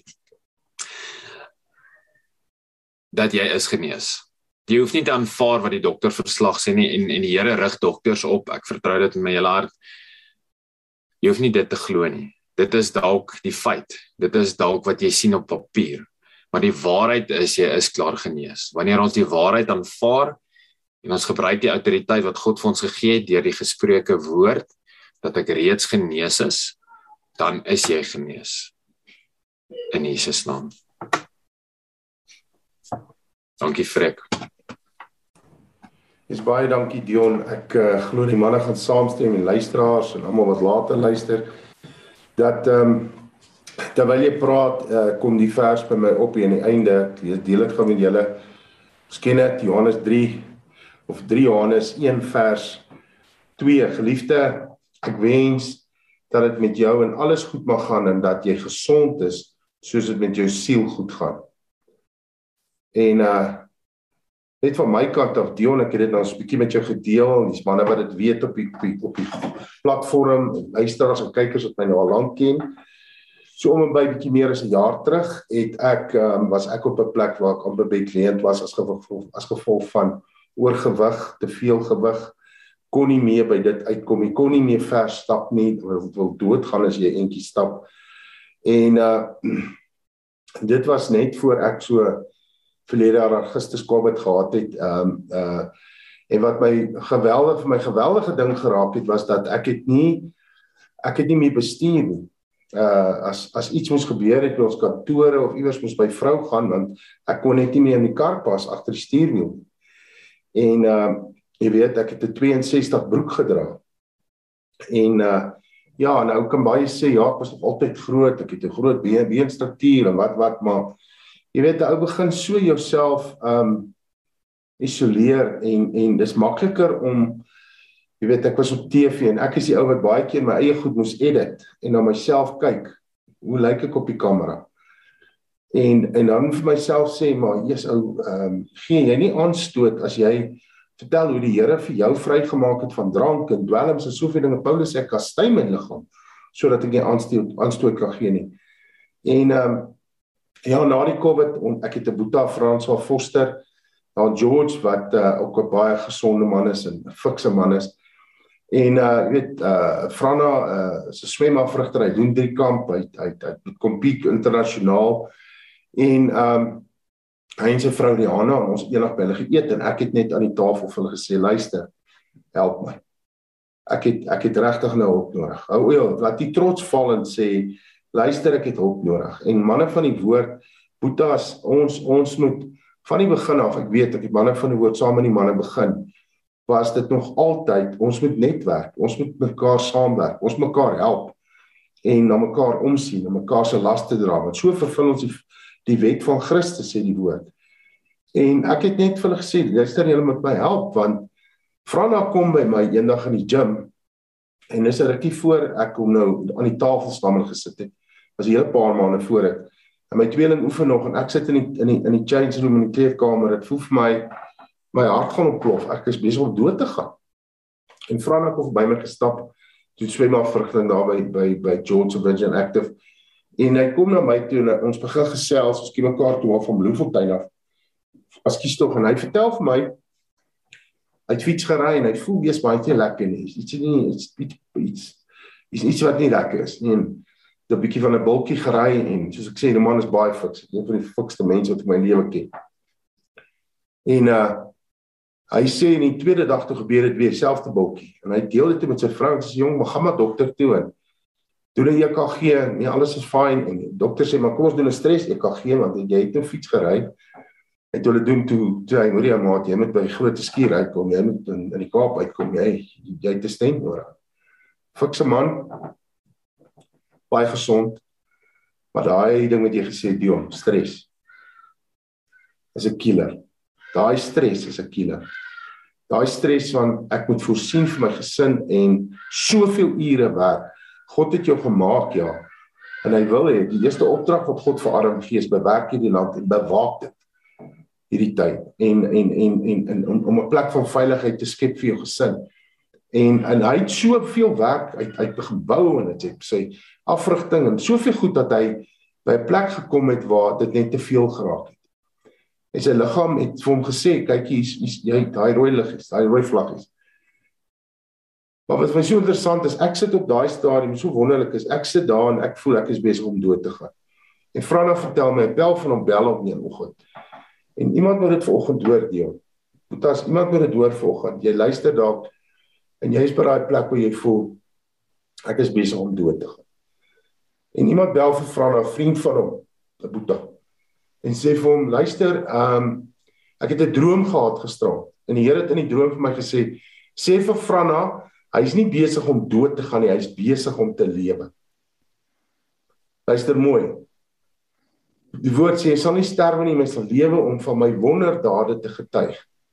dat jy is genees. Jy hoef nie te aanvaar wat die dokter verslag sê nie en die Here rig dokters op. Ek vertrou dit in my hele hart. Jy hoef nie dit te glo nie. Dit is dalk die feit. Dit is dalk wat jy sien op papier. Maar die waarheid is, jy is klaar genees. Wanneer ons die waarheid aanvaar en ons gebruik die autoriteit wat God vir ons gegee het deur die gesproke woord, dat ek reeds genees is, dan is jy genees. In Jesus naam. Dankie Freek. Baie dankie Dion. Ek glo die manne gaan saamstem en luisteraars en almal wat later luister, dat terwyl jy praat, kom die vers by my op hier aan die einde. Ek deel dit gaan met julle. Miskien net Johannes 3 of 3 Johannes 1 vers 2. Geliefde, ek wens dat dit met jou en alles goed mag gaan en dat jy gesond is soos dit met jou siel goed gaan. En net van my kant af, Dion, ek het dit nou 'n bietjie met jou gedeel, en die manne wat dit weet op die platform, en luisteraars en kykers wat my nou al lank ken. So om en by bietjie meer as 'n jaar terug, was ek op 'n plek waar ek amper bedkliënt was as gevolg van oorgewig, te veel gewig, kon nie meer by dit uitkom nie, kon nie meer ver stap nie, wil doodgaan as jy eentjie stap. En dit was net voor ek so verlede jaar Augustus COVID gehad het, en wat my geweldige ding geraak het, was dat ek het nie meer bestuur nie. As iets moes gebeur het by ons kantore of iewers moes by vrou gaan, want ek kon net nie meer in die kar pas agter die stuurwiel. En jy weet, ek het 'n 62 broek gedra. En ja, nou kan baie sê, ja, ek was nog altyd groot, ek het 'n groot beenstruktuur en wat, maar jy weet, 'n ou begin so jouself isoleer en dis makliker om, jy weet, ek was op TV en ek is die ou wat baie keer my eie goed moes edit en na myself kyk, hoe lyk ek op die kamera? En dan vir myself sê, maar Jesus ou, gee jy nie aanstoot as jy vertel hoe die Here vir jou vrygemaak het van drank en dwelms en soveel dinge. Paulus sê, kastei my liggaam, sodat ek nie aanstoot kan gee nie. En ja, na die COVID, ek het 'n boetie, François Foster, dan George, wat ook 'n baie gesonde man is en 'n fikse man is. En jy weet, Franna is 'n swemafrigter, hy doen 3 kamp, hy compete internasionaal. En hy en sy vrou Rihanna, ons het eendag by hulle geëet en ek het net aan die tafel vir hulle gesê, luister, help my. Ek het regtig nou hulp nodig. Ou ja, laat die trots val en sê, luister, ek het hulp nodig. En manne van die woord, boetas, ons moet van die begin af, ek weet, ek het manne van die woord saam met die manne begin, was dit nog altyd, ons moet netwerk, ons moet mekaar saamwerk, ons mekaar help en na mekaar omsien, na mekaar se laste dra, want so vervul ons die wet van Christus, sê die woord. En ek het net vir hulle gesê, luister, julle moet my help, want Franna kom by my eendag in die gym, en is 'n rukkie voor ek kom nou aan die tafel staan en gesit het, was 'n hele paar maande voor dit, en my tweeling oefen nog, en ek sit in die change room in die kleedkamer, dit voel vir my hart gaan opplof, ek is besig om dood te gaan. En Franna kom by my gestap, toe swemafrigting daar by George Virgin Active, en hy kom na my toe, en ons begin gesels, ons ken mekaar toe al van Bloemfontein af, as kies tog, en hy vertel vir my, hy het fiets gery, en hy voel wees baie nie lekker nie, iets wat nie lekker is, en 'n bietjie van 'n bultjie gery, en soos ek sê, die man is baie fiks, een van die fikste mense wat ek my lewe ken. En hy sê, in die tweede dag toe gebeur het weer, selfde bultjie, en hy deel dit met sy vrou, en sy sê, jong, maar gaan maar dokter toe, en doen 'n EKG, nee, alles is fine, en die dokter sê, maar kom ons doen 'n stres EKG, want jy het nou fiets gery, en toe hulle doen, toe hy, hoor jy maat, jy moet by die groot skuur uitkom, jy moet in die Kaap uitkom, jy het 'n stent nodig. Fikse man, baie gesond, maar daai ding wat jy gesê het, Dion, stres, is 'n killer. Daai stres is 'n killer. Daai stres van, ek moet voorsien vir my gesin, en soveel ure werk, God het jou gemaak, ja, en hy wil hê, die eerste opdrag wat God vir Adam gee, is bewerk hierdie land, en bewaak dit, hierdie tyd, en om 'n plek van veiligheid te skep vir jou gesin, en hy het soveel werk, uit gebou, en het sy afrigting, en soveel goed, dat hy by 'n plek gekom het, waar dit net te veel geraak het. En sy liggaam het vir hom gesê, kyk hier, daai rooi lig is, daai rooi vlag is. Maar wat vir my so interessant is, ek sit op daai stadium, so wonderlik is, ek sit daar en ek voel ek is besig om dood te gaan. En Franna vertel my, bel van hom, bel op 'n oggend. En iemand moet dit vanoggend hoor, Dion. Want as iemand moet dit hoor vanoggend, jy luister dalk, en jy is by daai plek waar jy voel, ek is besig om dood te gaan. En iemand bel vir Franna, 'n vriend van hom, 'n boetie, en sê vir hom, luister, ek het 'n droom gehad gisterand, en die Here het in die droom vir my gesê, sê vir Franna, hy is nie besig om dood te gaan nie, hy is besig om te lewe. Luister mooi. Die woord sê, jy sal nie sterwe nie, maar jy sal lewe om van my wonderdade te getuig.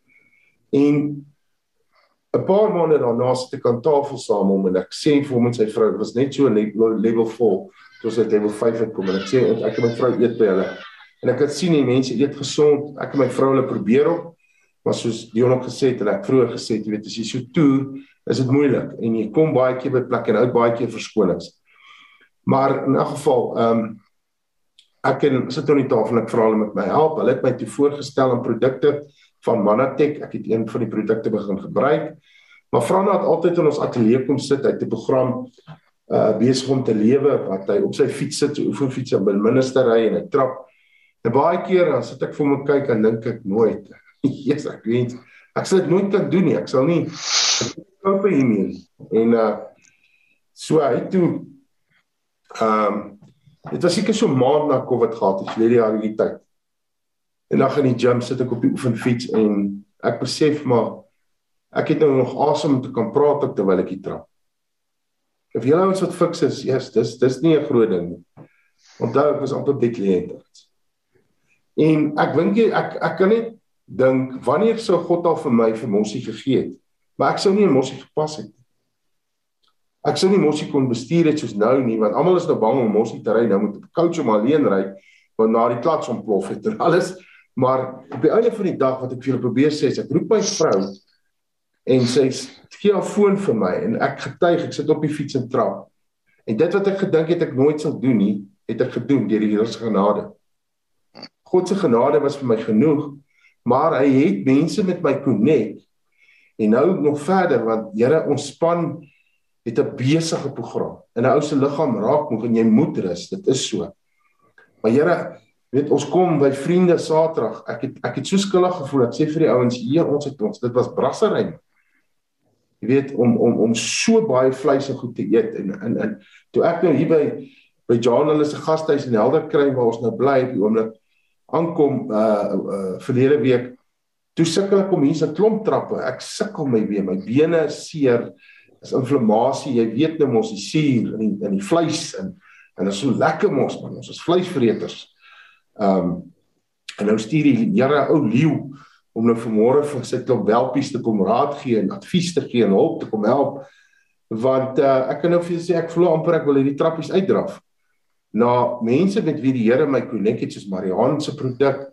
En 'n paar maande daarna sit ek aan tafel saam hom, en ek sê vir hom en sy vrou, dit was net so 'n level 4, toe ons uit level 5 het kom, en ek sê, ek en my vrou eet by hulle, en ek het sien, die mense eet gesond, ek en my vrou hulle probeer op, maar soos Dion ook gesê het, en ek vroeër gesê het, jy weet, as jy so toer, is dit moeilik, en jy kom baie keer by plek, en hou baie keer verskonings. Maar in elk geval, ek sit aan die tafel, en ek vra hulle met my help, hulle het my toe voorgestel aan produkte van Manatech, ek het een van die produkte begin gebruik, maar Franna het altyd in ons ateljee kom sit, hy het 'n program besig om te lewe, wat hy op sy fiets sit, so oefenfiets, en by minister ry, en hy trap, en baie keer, dan sit ek vir hom kyk, en dink ek nooit, yes, ek weet, ek sal dit nooit kan doen nie, ek sal nie, koop hiermee, en so hy toe, dit was seker so maand na COVID gehad, het verlede jaar die tyd, en dan in die gym sit ek op die oefenfiets, en ek besef maar, ek het nou nog asem om te kan praat ook terwyl ek hier trap. Of julle ouens wat fiks is, yes, dis nie 'n groot ding nie. Onthou, ek was amper bedlend. En ek kan net dink, wanneer sou God al vir my vir Mossie gegee het? Maar ek sou nie in Mossie gepas het. Ek sou nie Mossie kon bestuur het soos nou nie, want almal is nou bang om Mossie te ry, nou moet die coach om alleen ry, want na die klats ontplof het en alles. Maar op die einde van die dag, wat ek vir julle probeer sê, is ek roep my vrou, en sy gee haar foon vir my, en ek getuig, ek sit op die fiets en trap. En dit wat ek gedink het ek nooit sal doen nie, het ek gedoen deur die Here se genade. God se genade was vir my genoeg, maar hy het mense met my connect, en nou nog verder, want Here, ons span het 'n besige program, en 'n ou se liggaam raak moeg, en jy moet rus, dit is so. Maar Here, weet, ons kom by vriende Saterdag, ek het so skuldig gevoel, ek sê vir die ouens, hier, dit was brassery, jy weet, om so baie vleis en goed te eet, en toe ek nou hier by John, hulle se gasthuis in Helderkruin, waar ons nou bly, op die oomblik, aankom, verlede week, toe sukkel ek om hier se klomp trappe, ek sukkel my bene is seer, is inflammasie, jy weet nou mos, die suur, in die vleis, en dit is so lekker mos, man, ons is vleisvreters, en nou stuur die Here ou leeu, om nou vanmôre vir sy klomp welpies te kom raad gee, en advies te gee, en hulp te kom help, want ek kan nou vir julle sê, ek voel amper ek wil hierdie trappies uitdraf, na mense met wie die Here my connect het, soos Marianne se produk,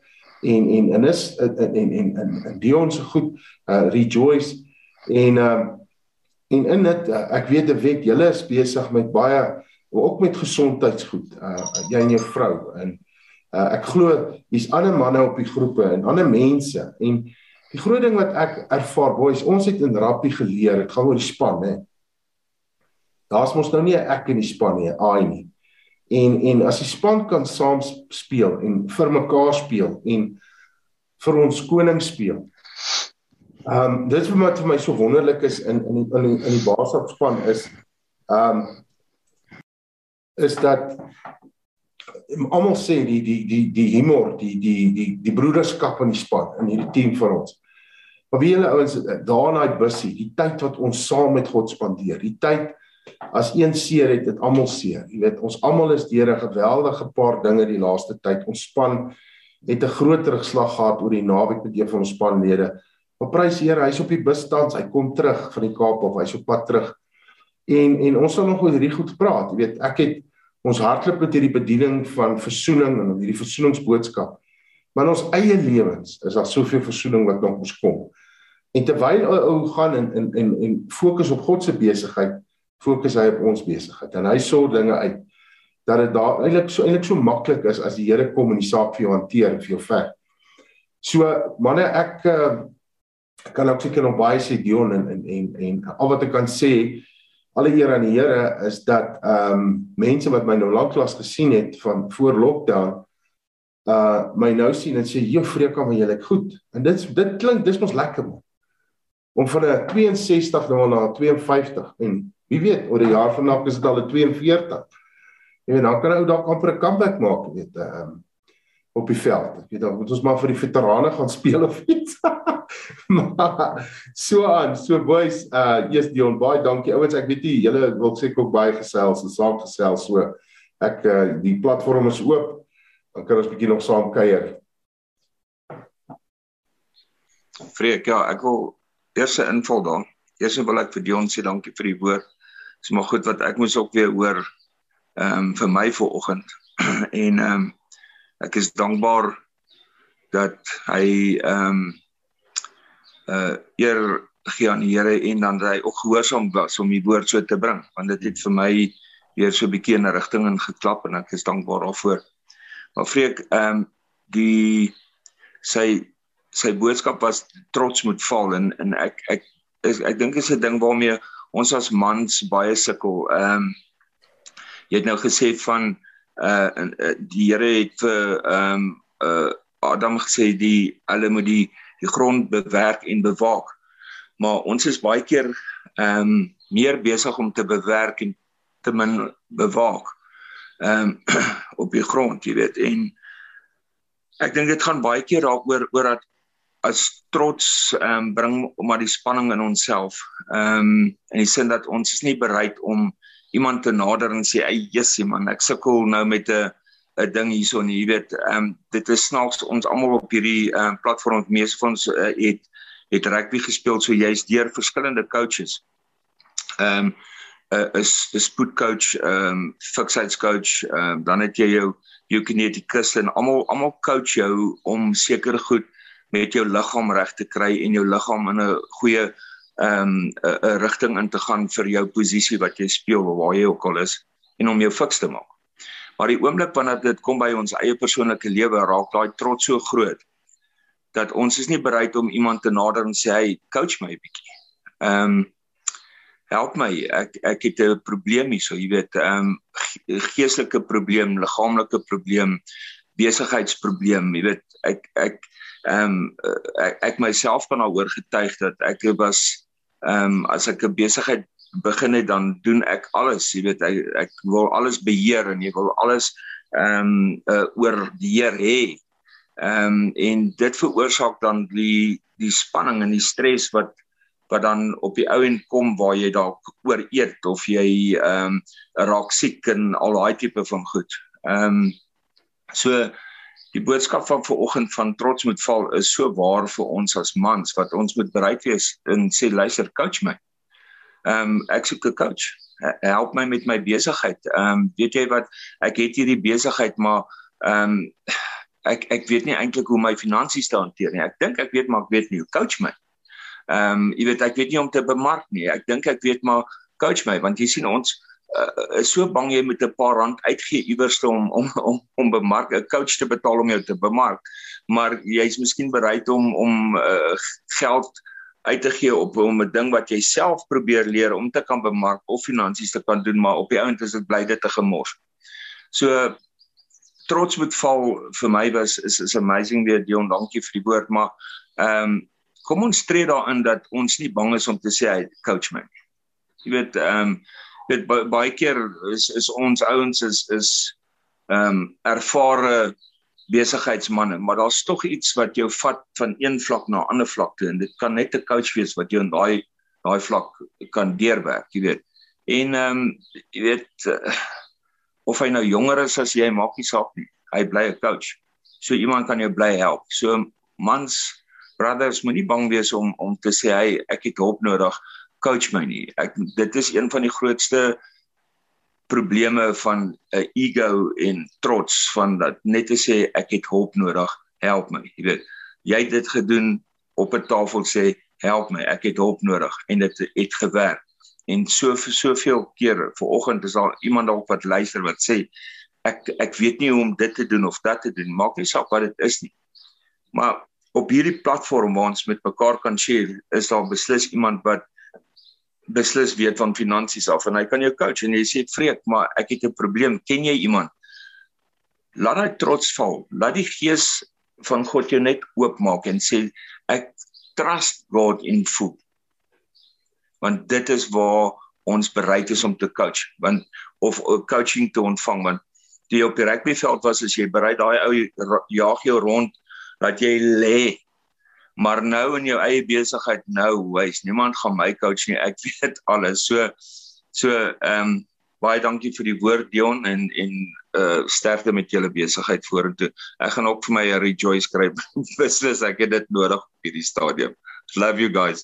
en Dion se goed, Rejoice, en in dit, ek weet julle is besig met baie, ook met gesondheidsgoed, jy en jou vrou, en ek glo, hier's ander manne op die groepe, en ander mense, en die groot ding wat ek ervaar, boys, ons het in rappie geleer, het gaan oor die span, hè, daar's mos nou nie ek in die span nie, aai nie, en as die span kan saam speel, en vir mekaar speel, en vir ons koning speel, dit wat vir my so wonderlik is, in die Baasrakspan is dat, almal sê, die humor, die broederskap in die span, in hierdie team van ons, maar wie julle ouens, daar in die bussie, die tyd wat ons saam met God spandeer, die tyd, as een seer het almal seer, jy weet, ons almal is deur 'n geweldige paar dinge die laaste tyd, ons span het 'n groot terugslag gehad oor die naweek met een van ons spanlede, maar prys die Here, hy is op die bus tans, hy kom terug van die Kaap of hy is op pad terug, en ons sal nog oor hierdie goed praat, jy weet, ek het ons hardloop met hierdie bediening van versoening, en hierdie versoeningsboodskap, maar in ons eie lewens, is daar soveel versoening wat nog ons kom, en terwyl ou gaan en fokus op God se besigheid, fokus hy op ons besigheid, en hy sorg dinge uit, dat dit daar eintlik so maklik is, as die Here kom en die saak vir jou hanteer, vir jou vet. So, manne, ek kan ook seker nog baie sê, Dion, en al wat ek kan sê, alle eer aan die Here, is dat mense wat my nou lanklaas gesien het, van voor lockdown, my nou sien en sê, joh, Freka, maar jy lyk goed, en dit klink, dis mos lekker, man, om van 'n 62 nou na 52, en wie weet, oor 'n jaar vanaf is dit al 'n 42. Jy weet, dan kan ou dalk amper 'n comeback maak, jy weet, op die veld. Ek weet, dan moet ons maar vir die veterane gaan speel of iets. Maar so boys, yes Dion, baie dankie. Ouens, ek weet nie, julle wil seker ook baie gesels en saam gesels, so ek die platform is oop. Dan kan ons bietjie nog saam kuier. Freek, ja, ek wil eers 'n inval daar. Eers wil ek vir Dion sê dankie vir die woord. Dis maar goed wat ek moes ook weer hoor vir my vanoggend. En ek is dankbaar dat hy eer gee aan die Here en dan dat hy ook gehoorsaam was om die woord so te bring, want dit het vir my weer so 'n bietjie in 'n rigting ingeklap en ek is dankbaar daarvoor. Maar Freek, sy boodskap was trots moet val en ek dink is 'n ding waarmee ons as mans baie sukkel. Jy het nou gesê van die Here het vir Adam gesê hulle moet die grond bewerk en bewaak. Maar ons is baie keer meer besig om te bewerk en te min bewaak op die grond, jy weet. En ek dink dit gaan baie keer daaroor dat as trots bring maar die spanning in onsself. In die sin dat ons is nie bereid om iemand te nader en sê, "Ey, jessie man, ek sukkel nou met 'n ding hierso nie." Jy weet, dit is snaaks, ons almal op hierdie platform, meeste van ons het rugby gespeel, so jy's deur verskillende coaches. Is spoedcoach, fikheidscoach, dan het jy jou kinetikus en almal coach jou om seker goed met jou liggaam reg te kry en jou liggaam in 'n goeie rigting in te gaan vir jou posisie wat jy speel, waar jy ook al is, en om jou fiks te maak. Maar die oomblik wanneer dit kom by ons eie persoonlike lewe, raak daai trots so groot, dat ons is nie bereid om iemand te nader en sê, "Hey, coach my 'n bietjie. Help my, ek het 'n probleem hierso, jy weet, geestelike probleem, liggaamlike probleem, besigheidsprobleem, jy weet, ek myself kan daaroor getuig dat ek was, as ek 'n besigheid begin het, dan doen ek alles, jy weet, ek wil alles beheer en ek wil alles oor die Heer hê. En dit veroorsaak dan die spanning en die stres wat dan op die ou end kom waar jy dalk ooreet of jy raak siek en al daai tipe van goed. So die boodskap van vanoggend van trots moet val is so waar vir ons as mans, wat ons moet bereid wees en sê, luister, coach my. Ek soek 'n coach. Help my met my besigheid. Weet jy wat, ek het hierdie besigheid, maar ek weet nie eintlik hoe my finansies te hanteer nie. Ek dink ek weet, maar ek weet nie. Coach my. Jy weet, ek weet nie om te bemark nie. Ek dink ek weet, maar coach my, want jy sien ons is so bang jy moet 'n paar rand uitgee iewers om bemark, 'n coach te betaal om jou te bemark, maar jy's miskien bereid om geld uit te gee om 'n ding wat jy self probeer leer om te kan bemark of finansies te kan doen, maar op die ount is dit bly dit te gemors. So trots moet val vir my is amazing weer, Dion, dankie vir die woord, maar kom ons tree daarin dat ons nie bang is om te sê, "Hey, coach my." Jy weet, baie keer is ons ouens is ervare besigheidsmanne, maar daar's tog iets wat jou vat van een vlak na 'n ander vlak toe, en dit kan net 'n coach wees wat jou in daai vlak kan deurwerk, jy weet. En jy weet, of hy nou jonger is as jy, maak nie saak nie. Hy bly 'n coach. So iemand kan jou bly help. So mans, brothers, moenie bang wees om te sê, "Hey, ek het hulp nodig, coach my nie." Dit is een van die grootste probleme van 'n ego en trots, van dat net te sê, "Ek het hulp nodig, help my." Jy weet, jy het dit gedoen, op 'n tafel sê, "Help my, ek het hulp nodig," en dit het gewerk. En soveel keer, vanoggend is daar iemand dalk wat luister wat sê, ek weet nie hoe om dit te doen of dat te doen, maak nie saak wat dit is nie. Maar op hierdie platform waar ons met mekaar kan share, is daar beslis iemand wat beslis weet van finansies af, en hy kan jou coach, en jy sê, "Freek, maar ek het 'n probleem, ken jy iemand?" Laat hy trots val, laat die gees van God jou net oopmaak en sê, "Ek trust God in full." Want dit is waar ons bereid is om te coach, of coaching te ontvang, want toe jy op die rugbyveld was, is jy bereid, daai ou jaag jou rond, dat jy lê. Maar nou in jou eie besigheid, niemand gaan my coach nie, ek weet alles. So baie dankie vir die woord, Dion, en sterkte met julle besigheid vorentoe. Ek gaan ook vir my 'n rejoice skryf, beslis, ek het dit nodig op hierdie stadium. Love you guys.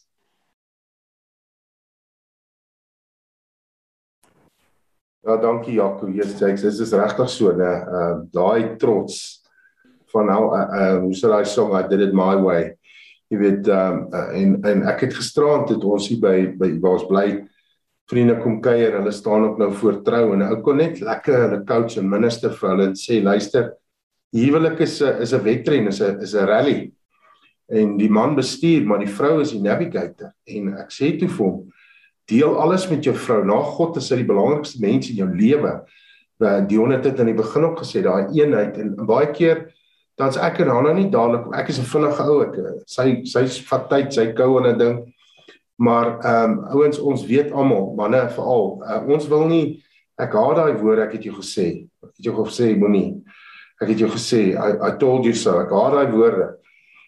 Ja, dankie Jaco. Yes, dit is regtig so, né? Daai trots van hoe sal hy song, "I did it my way." Jy weet, en ek het gisterand het ons hier by waar ons bly, vriende kom kuier, hulle staan ook nou voor trou, en ou kon net lekker hulle coach en minister vir hulle en sê, "Luister, huwelik is 'n wedren, is 'n rally, en die man bestuur, maar die vrou is die navigator." En ek sê toe vir hom, deel alles met jou vrou. Na God is hy die belangrikste mens in jou lewe. Dion het dit in die begin ook gesê, daai eenheid, en baie keer dan is ek en Hanna nie dadelik, ek is 'n vinnige ou, sy vat tyd, sy kou aan 'n ding, maar ouens, ons weet almal, manne veral, ons wil nie, ek haat daai woord, ek het jou gesê, moenie, ek het jou gesê, I told you so, ek haat daai woorde,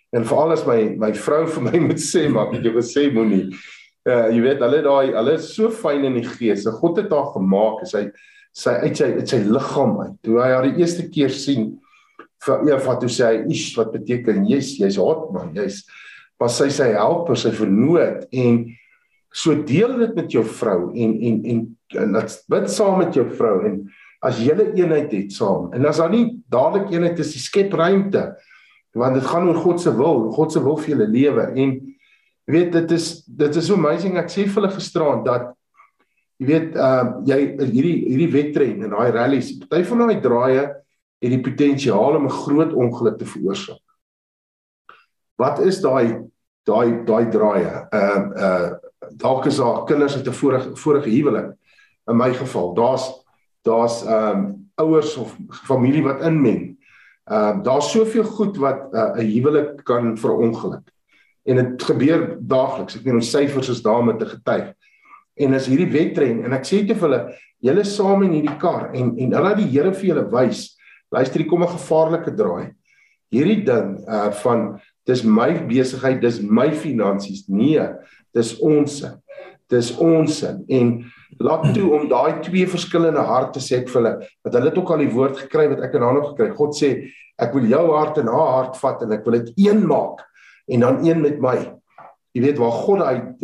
En veral as my vrou vir my moet sê, maar ek het jou gesê moenie. Jy weet, hulle is so fyn in die gees. God het haar gemaak, sy uit sy liggaam uit. Toe hy haar die eerste keer sien, vir Eva, toe sê hy, "Ish, wat beteken jy's hot man, maar sy helper, sy vernoot, en so deel dit met jou vrou, en dat bid saam met jou vrou, en as julle eenheid het saam, en as daar nie dadelik eenheid is, die skep ruimte, want dit gaan oor God se wil vir julle lewe, en jy weet, dit is so amazing, ek sê vir hulle gisteraan, dat, jy weet, hierdie wedren, en daai rallies, party van daai draaie, het die potensiaal om 'n groot ongeluk te veroorsaak. Wat is daai draaie? Dalk is daar kinders uit 'n vorige huwelik. In my geval, daar's ouers of familie wat inmeng. Daar's soveel goed wat 'n huwelik kan verongeluk. En dit gebeur daagliks. Ek weet ons syfers is daar met 'n getuig. En as hierdie wedren, en ek sê te vir hulle, julle saam in hierdie kar, en hulle die Here vir julle wys, luister, hier kom 'n gevaarlike draai. Hierdie ding van, dis my besigheid, dis my finansies, nee, dis ons sin, en laat toe om daai twee verskillende harte sê ek vir hulle, want hulle het ook al die woord gekry, wat ek en haar nog gekry, God sê, ek wil jou hart en haar hart vat, en ek wil dit een maak, en dan een met my. Jy weet, waar God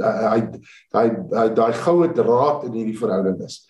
daai goue draad in hierdie verhouding is.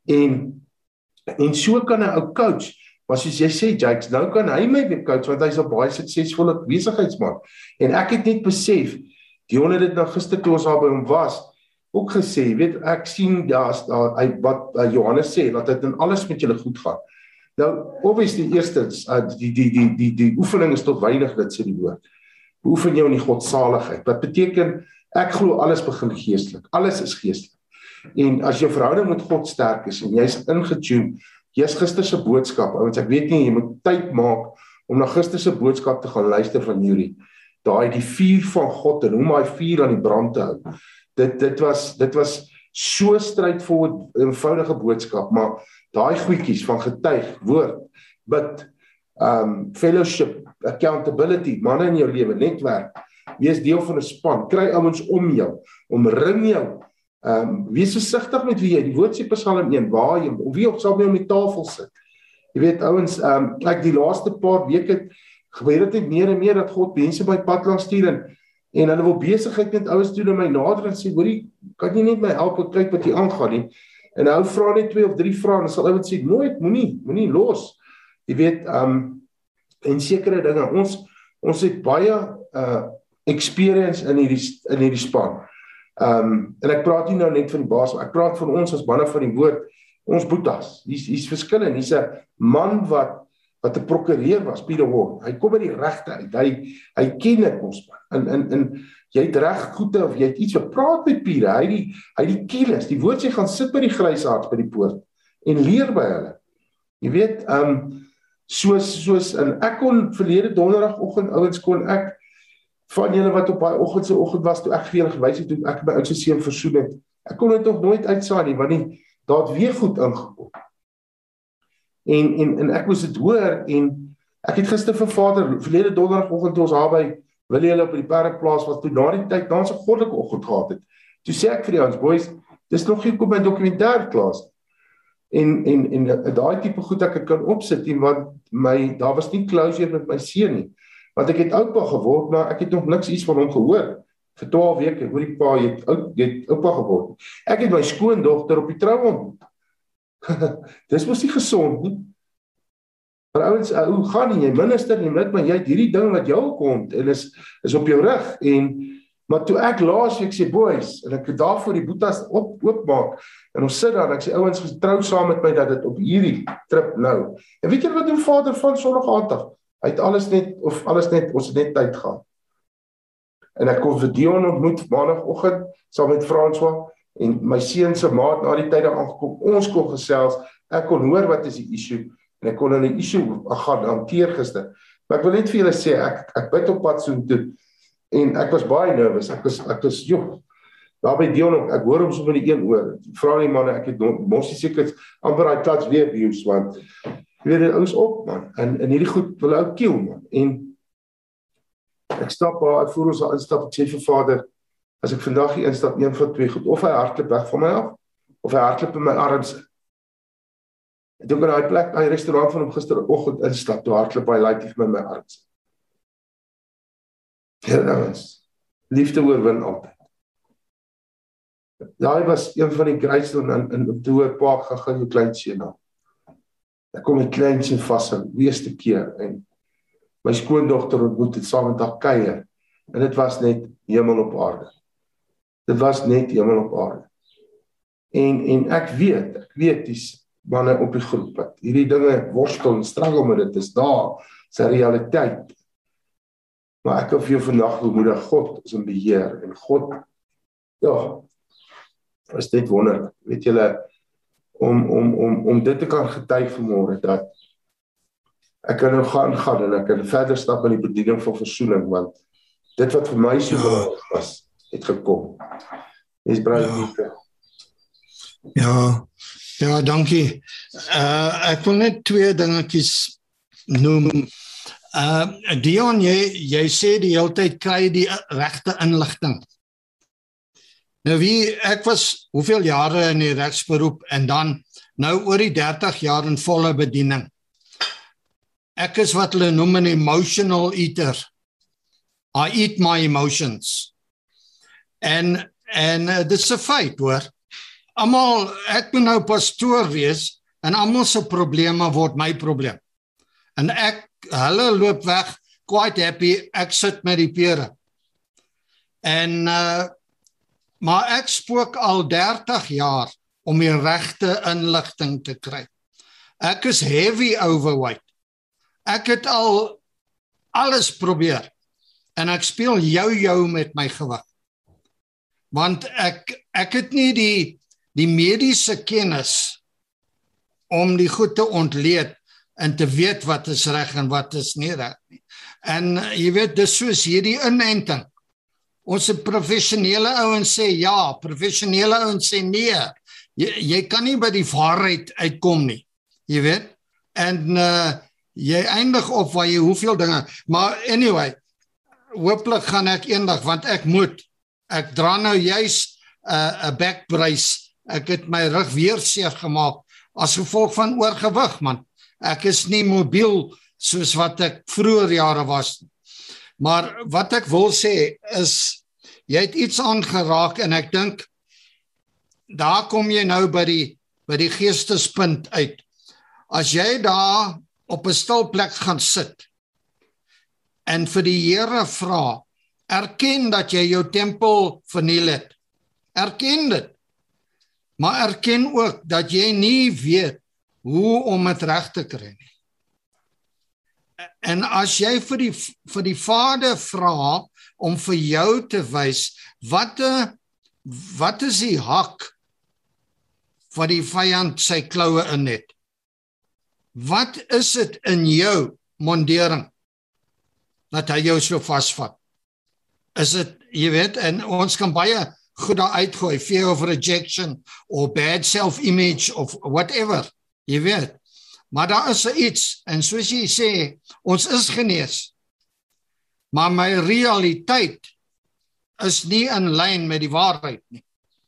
En so kan 'n ou coach, maar soos jy sê, Jakes, nou kan hy my weer coach, want hy's 'n baie suksesvolle besigheidsman. En ek het net besef, Dion het dit nou gister toe ons daar by hom was, ook gesê, weet, ek sien wat Johannes sê, dat dit in alles met julle goed gaan. Nou, obviously, eerstens, die oefening is tot weinig, dit sê die woord. Beoefen jou in die godsaligheid. Wat beteken, ek glo alles begin geestelik. Alles is geestelik. En as jou verhouding met God sterk is, en jy's ingetune, jy's gister se boodskap, ouens, ek weet nie, jy moet tyd maak om na gister se boodskap te gaan luister van Yuri. Die vuur van God, en hoe my vuur aan die brand te hou. Dit was so straightforward, eenvoudige boodskap, maar daai goedjies van getuig, woord, bid, fellowship, accountability, manne in jou lewe, netwerk, wees deel van 'n span, kry ouens om jou, omring jou, wees versigtig met wie jy, die woord sê Psalm 1, waar jy, wie ook sal by om die tafel sit. Jy weet, ouens, ek die laaste paar weke, gebeur dit meer en meer, dat God mense by pad langs stuur, en hulle wil besigheid met ouens doen, en my nader en sê, hoorie, kan jy net my help, en kyk wat hier aangaan nie, en hou vra net 2 of 3 vrae, en dan sal ouens sê, nooit, moenie los, jy weet, en sekere dinge, ons het baie experience in hierdie span, en ek praat nie nou net van die baas, ek praat van ons as manne van die woord, ons boetas, hier's verskillend, hier's 'n man wat 'n prokureur was, Peter Ward, hy kom by die regte uit, hy ken dit ons man, en jy het reg goede, of jy het iets, wat praat met Peter, hy die kennis, die woord sê, gaan sit by die grysaards by die poort, en leer by hulle, jy weet, soos, en ek kon verlede donderdagoggend, ouens kon ek, van julle wat op daai oggend was, toe ek vir julle gewys het, toe ek my oudste seun versoen het, ek kon dit nog nooit uitsaai nie, want nie, daar het weer goed ingekom. En ek moes dit hoor, en ek het gister vir vader, verlede donderdagoggend, toe ons daar by Willie op die Perkplaas was, toe na die tyd, na ons 'n goddelike oggend gehad het, toe sê ek vir die ons, boys, dis nog nie kom my dokumentêr klas, en daai tipe goed ek kan opsit, want daar was nie closure met my seun nie, want ek het oupa geword, maar ek het nog niks iets van hom gehoor, vir 12 weke, hoor die pa, jy het oupa geword, ek het my skoondogter op die trou ontmoet, dis mos nie gesond nie, maar ouens, hoe gaan nie, jy minister nie, maar jy het hierdie ding wat jou kom, en is op jou rug, maar toe ek laasweek sê, boys, en ek het daarvoor die boetas oopmaak, en ons sit daar, en ek sê, ouens, getrou saam met my, dat dit op hierdie trip nou, en weet jy wat doen vader van Sondag aand af, hy het alles net, ons het net tyd gehad, en ek kon vir Dion ontmoet, maandagoggend, saam met François, en my seun se maat na die tyd aangekom, ons kon gesels, ek kon hoor wat is die issue, en ek kon in die issue gaan hanteer gister, maar ek wil net vir julle sê, ek bid op pad soontoe, en ek was baie nervous, ek was joh, daar by Dion, ek hoor hom so met die een oor, vra die manne, ek het mos nie seker, amper hy klats weer abuse, want, jy weet, dit is op man, en hierdie goed wil ou kiel man, en Ek stap daar, ek voel ons al instap, ek sê vir Vader, as ek vandag hier instap, een van twee goed, of hy hardloop weg van my af, of hy hardloop in my arms. Ek dink aan die plek, die restaurant van hom gisteroggend instap, toe hardloop hy laaitie vir my arms. Ons, liefde oorwin altyd. Daai was een van die grootste in Doer Park gegaan jou kleinseun na. Ek kom my kleinseun vashou, eerste keer, en my skoondogter ontmoet het saam met haar kuier, en dit was net hemel op aarde. Dit was net hemel op aarde. En ek weet die manne op die groep, dat hierdie dinge worstel en struggle met dit, is daar, sy realiteit. Maar ek wil vir jou vandag bemoedig, God is in beheer, en God, ja, is dit wonderlik, weet julle, om dit te kan getuig vanmôre, dat ek kan nou gaan en ek kan verder stap in die bediening van versoening, want dit wat vir my so belangrik was, het gekom. Dis braai. Ja, dankie. Ek wil net twee dingetjies noem. Dion, jy sê die hele tyd kry die regte inligting. Nou ek was hoeveel jare in die regsberoep en dan nou oor die 30 jaar in volle bediening. Ek is wat hulle noem 'n emotional eater. I eat my emotions. En dis 'n feit, hoor. Almal, ek moet nou pastoor wees en almal se probleme word my probleem. En hulle loop weg, quite happy, ek sit met die pere. En maar ek spook al 30 jaar om die regte inligting te kry. Ek is heavy overweight. Ek het al alles probeer en ek speel jou met my gewig. Want ek het nie die mediese kennis om die goed te ontleed en te weet wat is reg en wat is nie reg nie. En jy weet, dis soos hierdie inenting. Ons professionele ouens sê ja, professionele ouens sê nee. Jy kan nie by die waarheid uitkom nie. Jy weet? En jy eindig op waar jy hoeveel dinge, maar anyway, hooplik gaan ek eendag, want ek dra nou juist 'n back brace. Ek het my rug weer seer gemaak as gevolg van oorgewig, man. Ek is nie mobiel soos wat ek vroeër jare was. Maar wat ek wil sê is, jy het iets aangeraak en ek dink, daar kom jy nou by die geestespunt uit. As jy daar op 'n stil plek gaan sit en vir die Here vra, erken dat jy jou tempel verniel het. Erken dit. Maar erken ook dat jy nie weet hoe om dit reg te kry nie. En as jy vir die Vader vra om vir jou te wys wat is die hak wat die vyand sy kloue in het? Wat is dit in jou mondering dat hy jou so vasvat? Is dit, jy weet, en ons kan baie goed daar uitgooi, fear of rejection, or bad self-image, of whatever, jy weet. Maar daar is iets, en soos jy sê, ons is genees. Maar my realiteit is nie in lyn met die waarheid nie.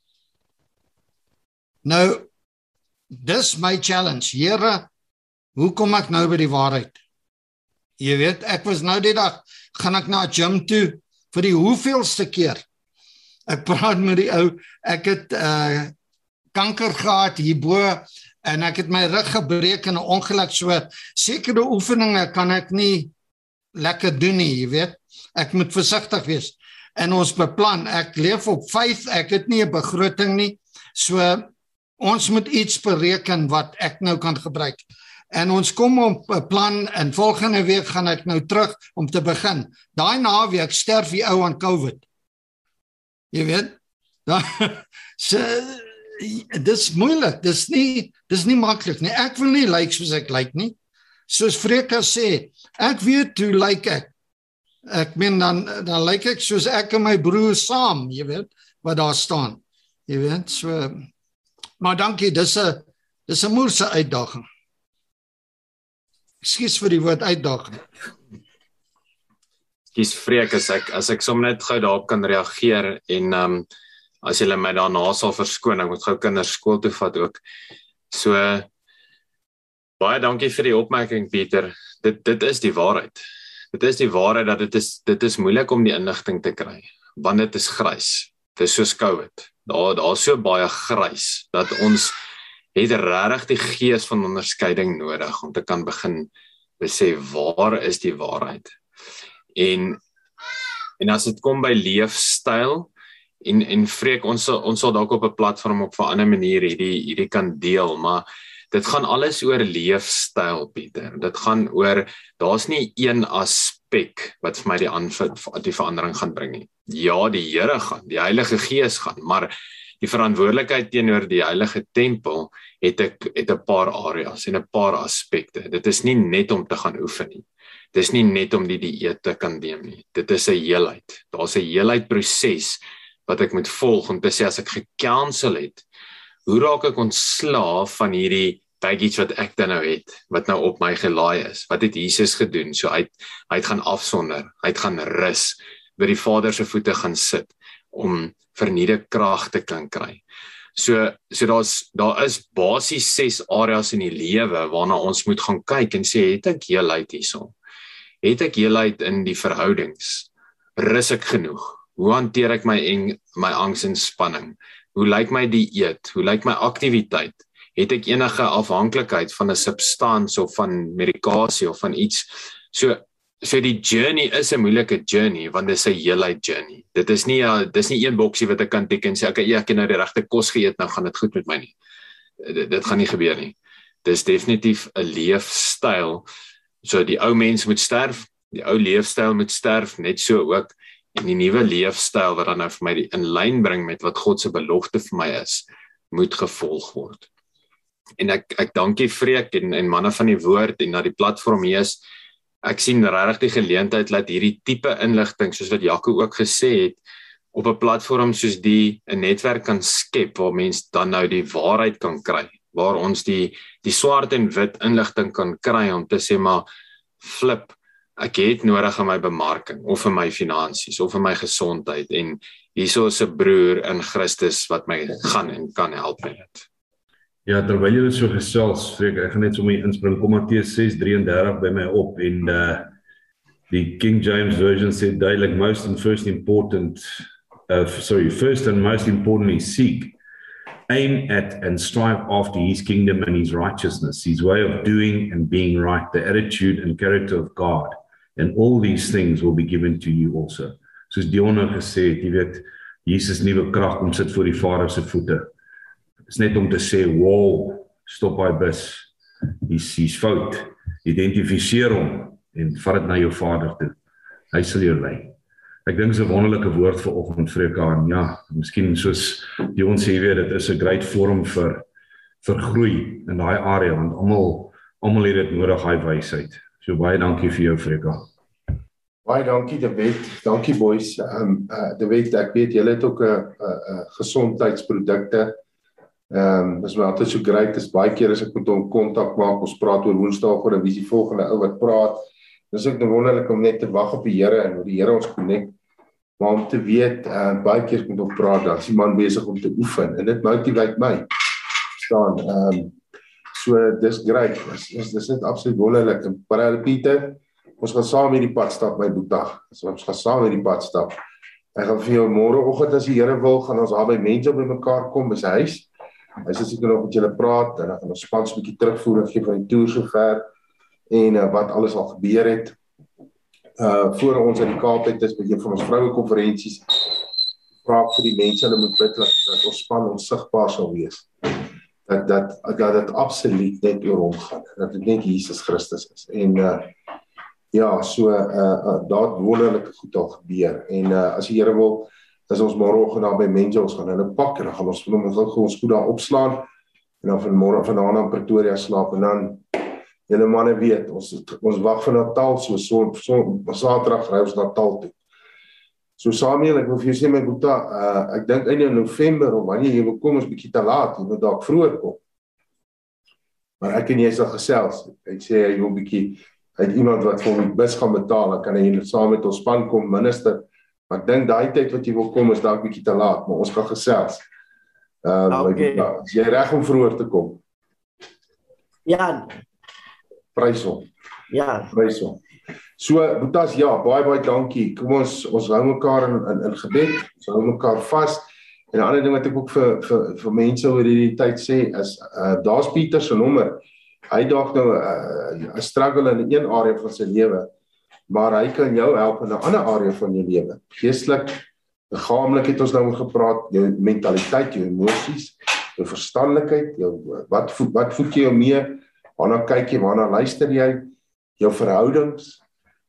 Nou, dis my challenge. Here, hoe kom ek nou by die waarheid? Jy weet, ek was nou die dag, gaan ek na gym toe, vir die hoeveelste keer. Ek praat met die ou, ek het kanker gehad hierbo, en ek het my rug gebreek in 'n ongeluk, so sekere oefeninge kan ek nie lekker doen nie, jy weet. Ek moet versigtig wees. En ons beplan, ek leef op faith, ek het nie 'n begroting nie, so ons moet iets bereken wat ek nou kan gebruik. En ons kom op 'n plan, en volgende week gaan ek nou terug om te begin. Daai naweek sterf die ou aan COVID. Jy weet? Dis moeilik, dis nie maklik nie. Ek wil nie lyk soos ek lyk nie. Soos Freka sê, ek weet hoe lyk ek. Ek meen, dan lyk ek soos ek en my broer saam, jy weet, wat daar staan. Jy weet, so. Maar dankie, dis 'n moeilike uitdaging. Ekskuus vir die woord uitdaging. Kies Freek as ek sommer net gou daarop kan reageer en as julle my daarna sal verskoon, ek moet gou kinders skool toe vat ook. So baie dankie vir die opmerking, Pieter. Dit is die waarheid. Dit is die waarheid dat dit is moeilik om die inligting te kry, want dit is grys. Dit is soos COVID. Daar is so baie grys dat ons het regtig die gees van onderskeiding nodig om te kan begin besef waar is die waarheid. En as dit kom by leefstyl en Freek, ons sal dalk op 'n platform op 'n ander manier hierdie kan deel, maar dit gaan alles oor leefstyl, Pieter. Dit gaan oor, daar's nie een aspek wat vir my die verandering gaan bring nie. Ja, die Here gaan, die Heilige Gees gaan, maar die verantwoordelikheid teenoor die heilige tempel het 'n paar areas en 'n paar aspekte. Dit is nie net om te gaan oefen nie. Dit is nie net om die dieet te kan neem nie. Dit is 'n heelheid. Daar's 'n heelheid proses wat ek moet volg om te sê as ek gekansel het, hoe raak ek ontslaaf van hierdie baggage wat ek dan nou het, wat nou op my gelaai is? Wat het Jesus gedoen? So hy het gaan afsonder, hy het gaan rus, by die Vader se voete gaan sit, om vernuide krag te kan kry. So daar is basies 6 areas in die lewe waarna ons moet gaan kyk en sê, het ek heelheid hierso? Het ek heelheid in die verhoudings? Rus ek genoeg? Hoe hanteer ek my angs en spanning? Hoe lyk my dieet? Hoe lyk my aktiwiteit? Het ek enige afhanklikheid van 'n substans of van medikasie of van iets? So die journey is 'n moeilike journey, want dit is 'n heelheid journey. Dis nie een boksie wat ek kan tik en sê, ek het nou die regte kos geëet, nou gaan dit goed met my nie. Dit gaan nie gebeur nie. Dis definitief 'n leefstyl. So die ou mens moet sterf, die ou leefstyl moet sterf, net so ook, en die nuwe leefstyl wat dan nou vir my in lyn bring met wat God se belofte vir my is, moet gevolg word. En ek dankie Freek en manne van die woord en na die platform hier is. Ek sien regtig die geleentheid dat hierdie tipe inligting, soos wat Jaco ook gesê het, op 'n platform soos 'n netwerk kan skep waar mense dan nou die waarheid kan kry, waar ons die swart en wit inligting kan kry om te sê, maar flip, ek het nodig in my bemarking of in my finansies of in my gesondheid, en hierso is 'n broer in Christus wat my gaan en kan help met dit. Ja, terwyl jy so gesels, Freek, ek gaan net sommer inspring, kom Matteus 6:33 by my op, en die King James Version sê duidelik, first and most importantly, seek, aim at and strive after his kingdom and his righteousness, his way of doing and being right, the attitude and character of God, and all these things will be given to you also. Soos Dion gesê het, jy weet, Jesus nuwe krag kom sit voor die Vader se voete. Is net om te sê, wow, stop hy bus, hy's fout, identifiseer hom, en vat dit na jou Vader toe, hy sal jou lei. Ek dink dit is 'n wonderlike woord vir oggend, Freek, en ja, miskien soos die ons sê, weet, dit is 'n great forum vir groei in daai area, want almal het dit nodig, hy wysheid. So baie dankie vir jou, Freek. Baie dankie, David. Dankie, boys. David, ek weet, julle het ook 'n gesondheidsprodukte. Dis maar altyd so great, dis baie keer as ek met hom kontak maak, ons praat oor Woensdae, oor wie is die volgende ou wat praat. Dis ook wonderlik om net te wag op die Here en hoe die Here ons connect, maar om te weet, baie keer met hom praat, dan is die man besig om te oefen, en dit motiveer my. Verstaan? So dis great, dis net absoluut wonderlik. En Parel Pieter, ons gaan saam hierdie pad stap, my boetie. Ons gaan saam hierdie pad stap. Ek gaan vir jou môreoggend, as die Here wil, gaan ons daar by mense by mekaar kom by sy huis. Hy sê seker nog met julle praat, en dan gaan ons spans 'n bietjie terugvoer en gee van die toer sover, en wat alles al gebeur het. Voor ons in die Kaap het, is by een van ons vrouekonferensies, vra vir die mense, hulle moet bid dat ons span onsigbaar sal wees. Dat dit absoluut net oor hom gaan, dat dit net Jesus Christus is. En ja, so daar het wonderlike goed al gebeur. En as die Here wil, is ons môreoggend daar by mense, ons gaan hulle pak, en dan gaan ons ons goed daar opslaan, en dan vandaan aan Pretoria slaap, en dan, julle manne weet, ons wag vir Natal, so Saterdag ry ons Natal toe. So Samuel, ek wil vir jou sê, my boetie, ek dink einde November, of wanneer jy wil kom, is bietjie te laat, jy moet dalk vroeër kom. Maar ek en jy sal gesels, ek sê, jy wil bietjie Hy het iemand wat vir hom die bus gaan betaal, dan kan hy saam met ons span kom, minister. Maar ek dink daai tyd wat jy wil kom is dalk bietjie te laat, maar ons gaan gesels. Is jy reg om vroeër te kom? Ja. Prys hom. Ja. Prys hom. So, Boetas, ja, baie dankie. Kom ons hou mekaar in gebed, ons hou mekaar vas. En 'n ander ding wat ek ook vir mense oor hierdie tyd sê is, daar's Pieter se nommer. Hy dalk nou 'n struggle in 'n area van sy lewe, maar hy kan jou help in 'n ander area van jou lewe. Geestelik, liggaamlik het ons nou oor gepraat, jou mentaliteit, jou emosies, jou verstandelikheid, wat voed jy jou mee, waarna kyk jy, waarna luister jy, jou verhoudings,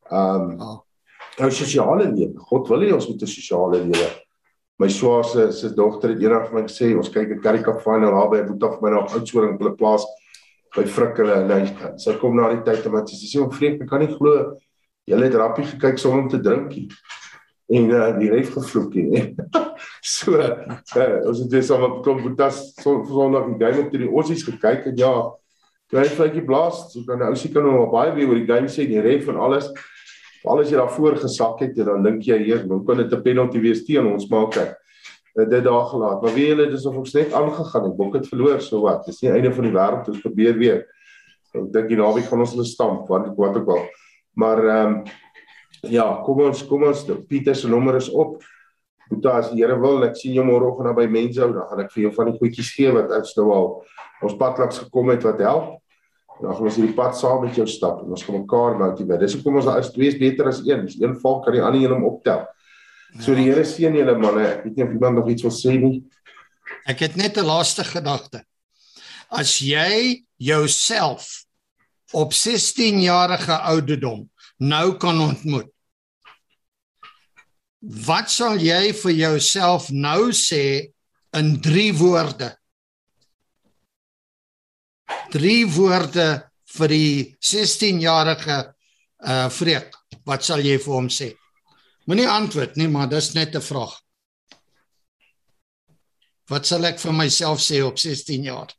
jou sosiale lewe. God wil hê ons moet 'n sosiale lewe. My swaar se dogter het eendag vir my gesê, ons kyk 'n Currie Cup final daar by Boeta vir my na Oudtshoorn op hulle plaas by Frikkele, en sy kom na die tyd en sy sê, "Vreek, ek kan nie glo, julle het rappie gekyk sonder om te drinkie." En die ref gevloek nie. So, ons het weer saam op klomp Boetas Sondag die game op die Aussies gekyk, en ja, toe hy vletjie blaas, so kan die ousie kan nou baie weer oor die game sê, die ref en alles jy daarvoor gesak het, en dan dink jy, hoe kan dit 'n penalty wees teen ons, maar ok, dit daar gelaat, maar weet julle, dis of ons net aangegaan, ek Bok het verloor, so wat, dis nie einde van die wêreld, ons probeer weer, ek dink die naweek gaan ons hulle stamp, wat ook al, maar, ja, kom ons, Pieter se nommer is op, Boeta, as die Here wil, ek sien jou môreoggend by Mensou, dan gaan ek vir jou van die goedjies gee, wat ons nou al, ons pad langs gekom het, wat help, dan gaan ons hierdie pad saam met jou stap, en ons gaan mekaar motiveer, dis hoekom ons daar is, 2 is beter as 1, dus 1 val kan die ander een hom optel, so die Here seën julle manne, ek weet nie of iemand nog iets wil sê nie. Ek het net 'n laaste gedagte, as jy jouself op 16-jarige ouderdom nou kan ontmoet, wat sal jy vir jouself nou sê in 3 woorde? 3 woorde vir die 16-jarige Vreek, wat sal jy vir hom sê? Moenie antwoord nie, maar dis net 'n vraag. Wat sal ek vir myself sê op 16 jaar?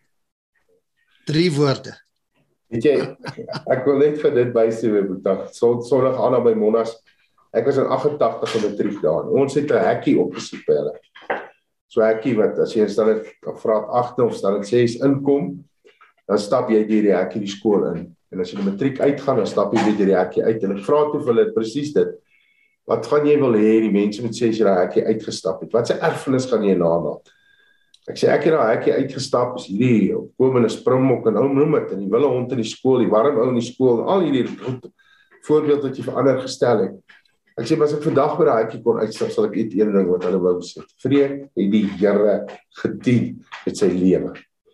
3 woorde. Weet jy, ek wil net vir dit bysê, Boeta, Sondag aan by Monas, ek was in 88 in matriek daar, ons het 'n hekkie opgesit by hulle. So 'n hekkie wat, as jy in standaard graad 8 of standaard 6 inkom, dan stap jy deur die hekkie die skool in, en as jy die matriek uitgaan, dan stap jy weer deur die hekkie uit, en ek vra toe vir hulle presies dit, wat gaan jy wil hê, die mense moet sê as jy daai hekkie uitgestap het, wat se erfenis gaan jy nalaat? Ek sê, ek het daai hekkie uitgestap, is hierdie opkomende springbok en noem dit, en die wille hond in die skool, die warm ou in die skool, en al hierdie voorbeeld wat jy verander gestel het. Ek sê, as ek vandag by daai hekkie kon uitstap, sal ek een ding wat hulle wou sê. Vreek het die Here gedien met sy lewe.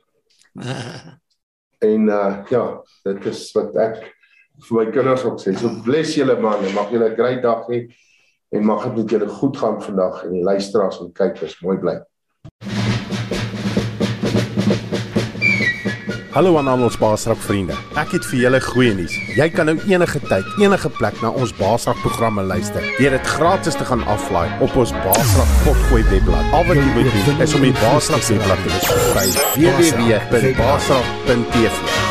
En ja, dit is wat ek vir my kinders ook sê. So bless julle man, en mag julle 'n great dag hê, en mag dit met julle goed gaan vandag, en die luisteraars en kykers, mooi bly. Hallo aan al ons Baasrak vriende. Ek het vir julle goeie nuus. Jy kan nou enige tyd, enige plek na ons Baasrak programme luister. Deur dit gratis te gaan aflaai op ons Baasrak potgooi webblad. Al wat jy moet doen is om die Baasrak webblad te besoek by www.baasrak.tv.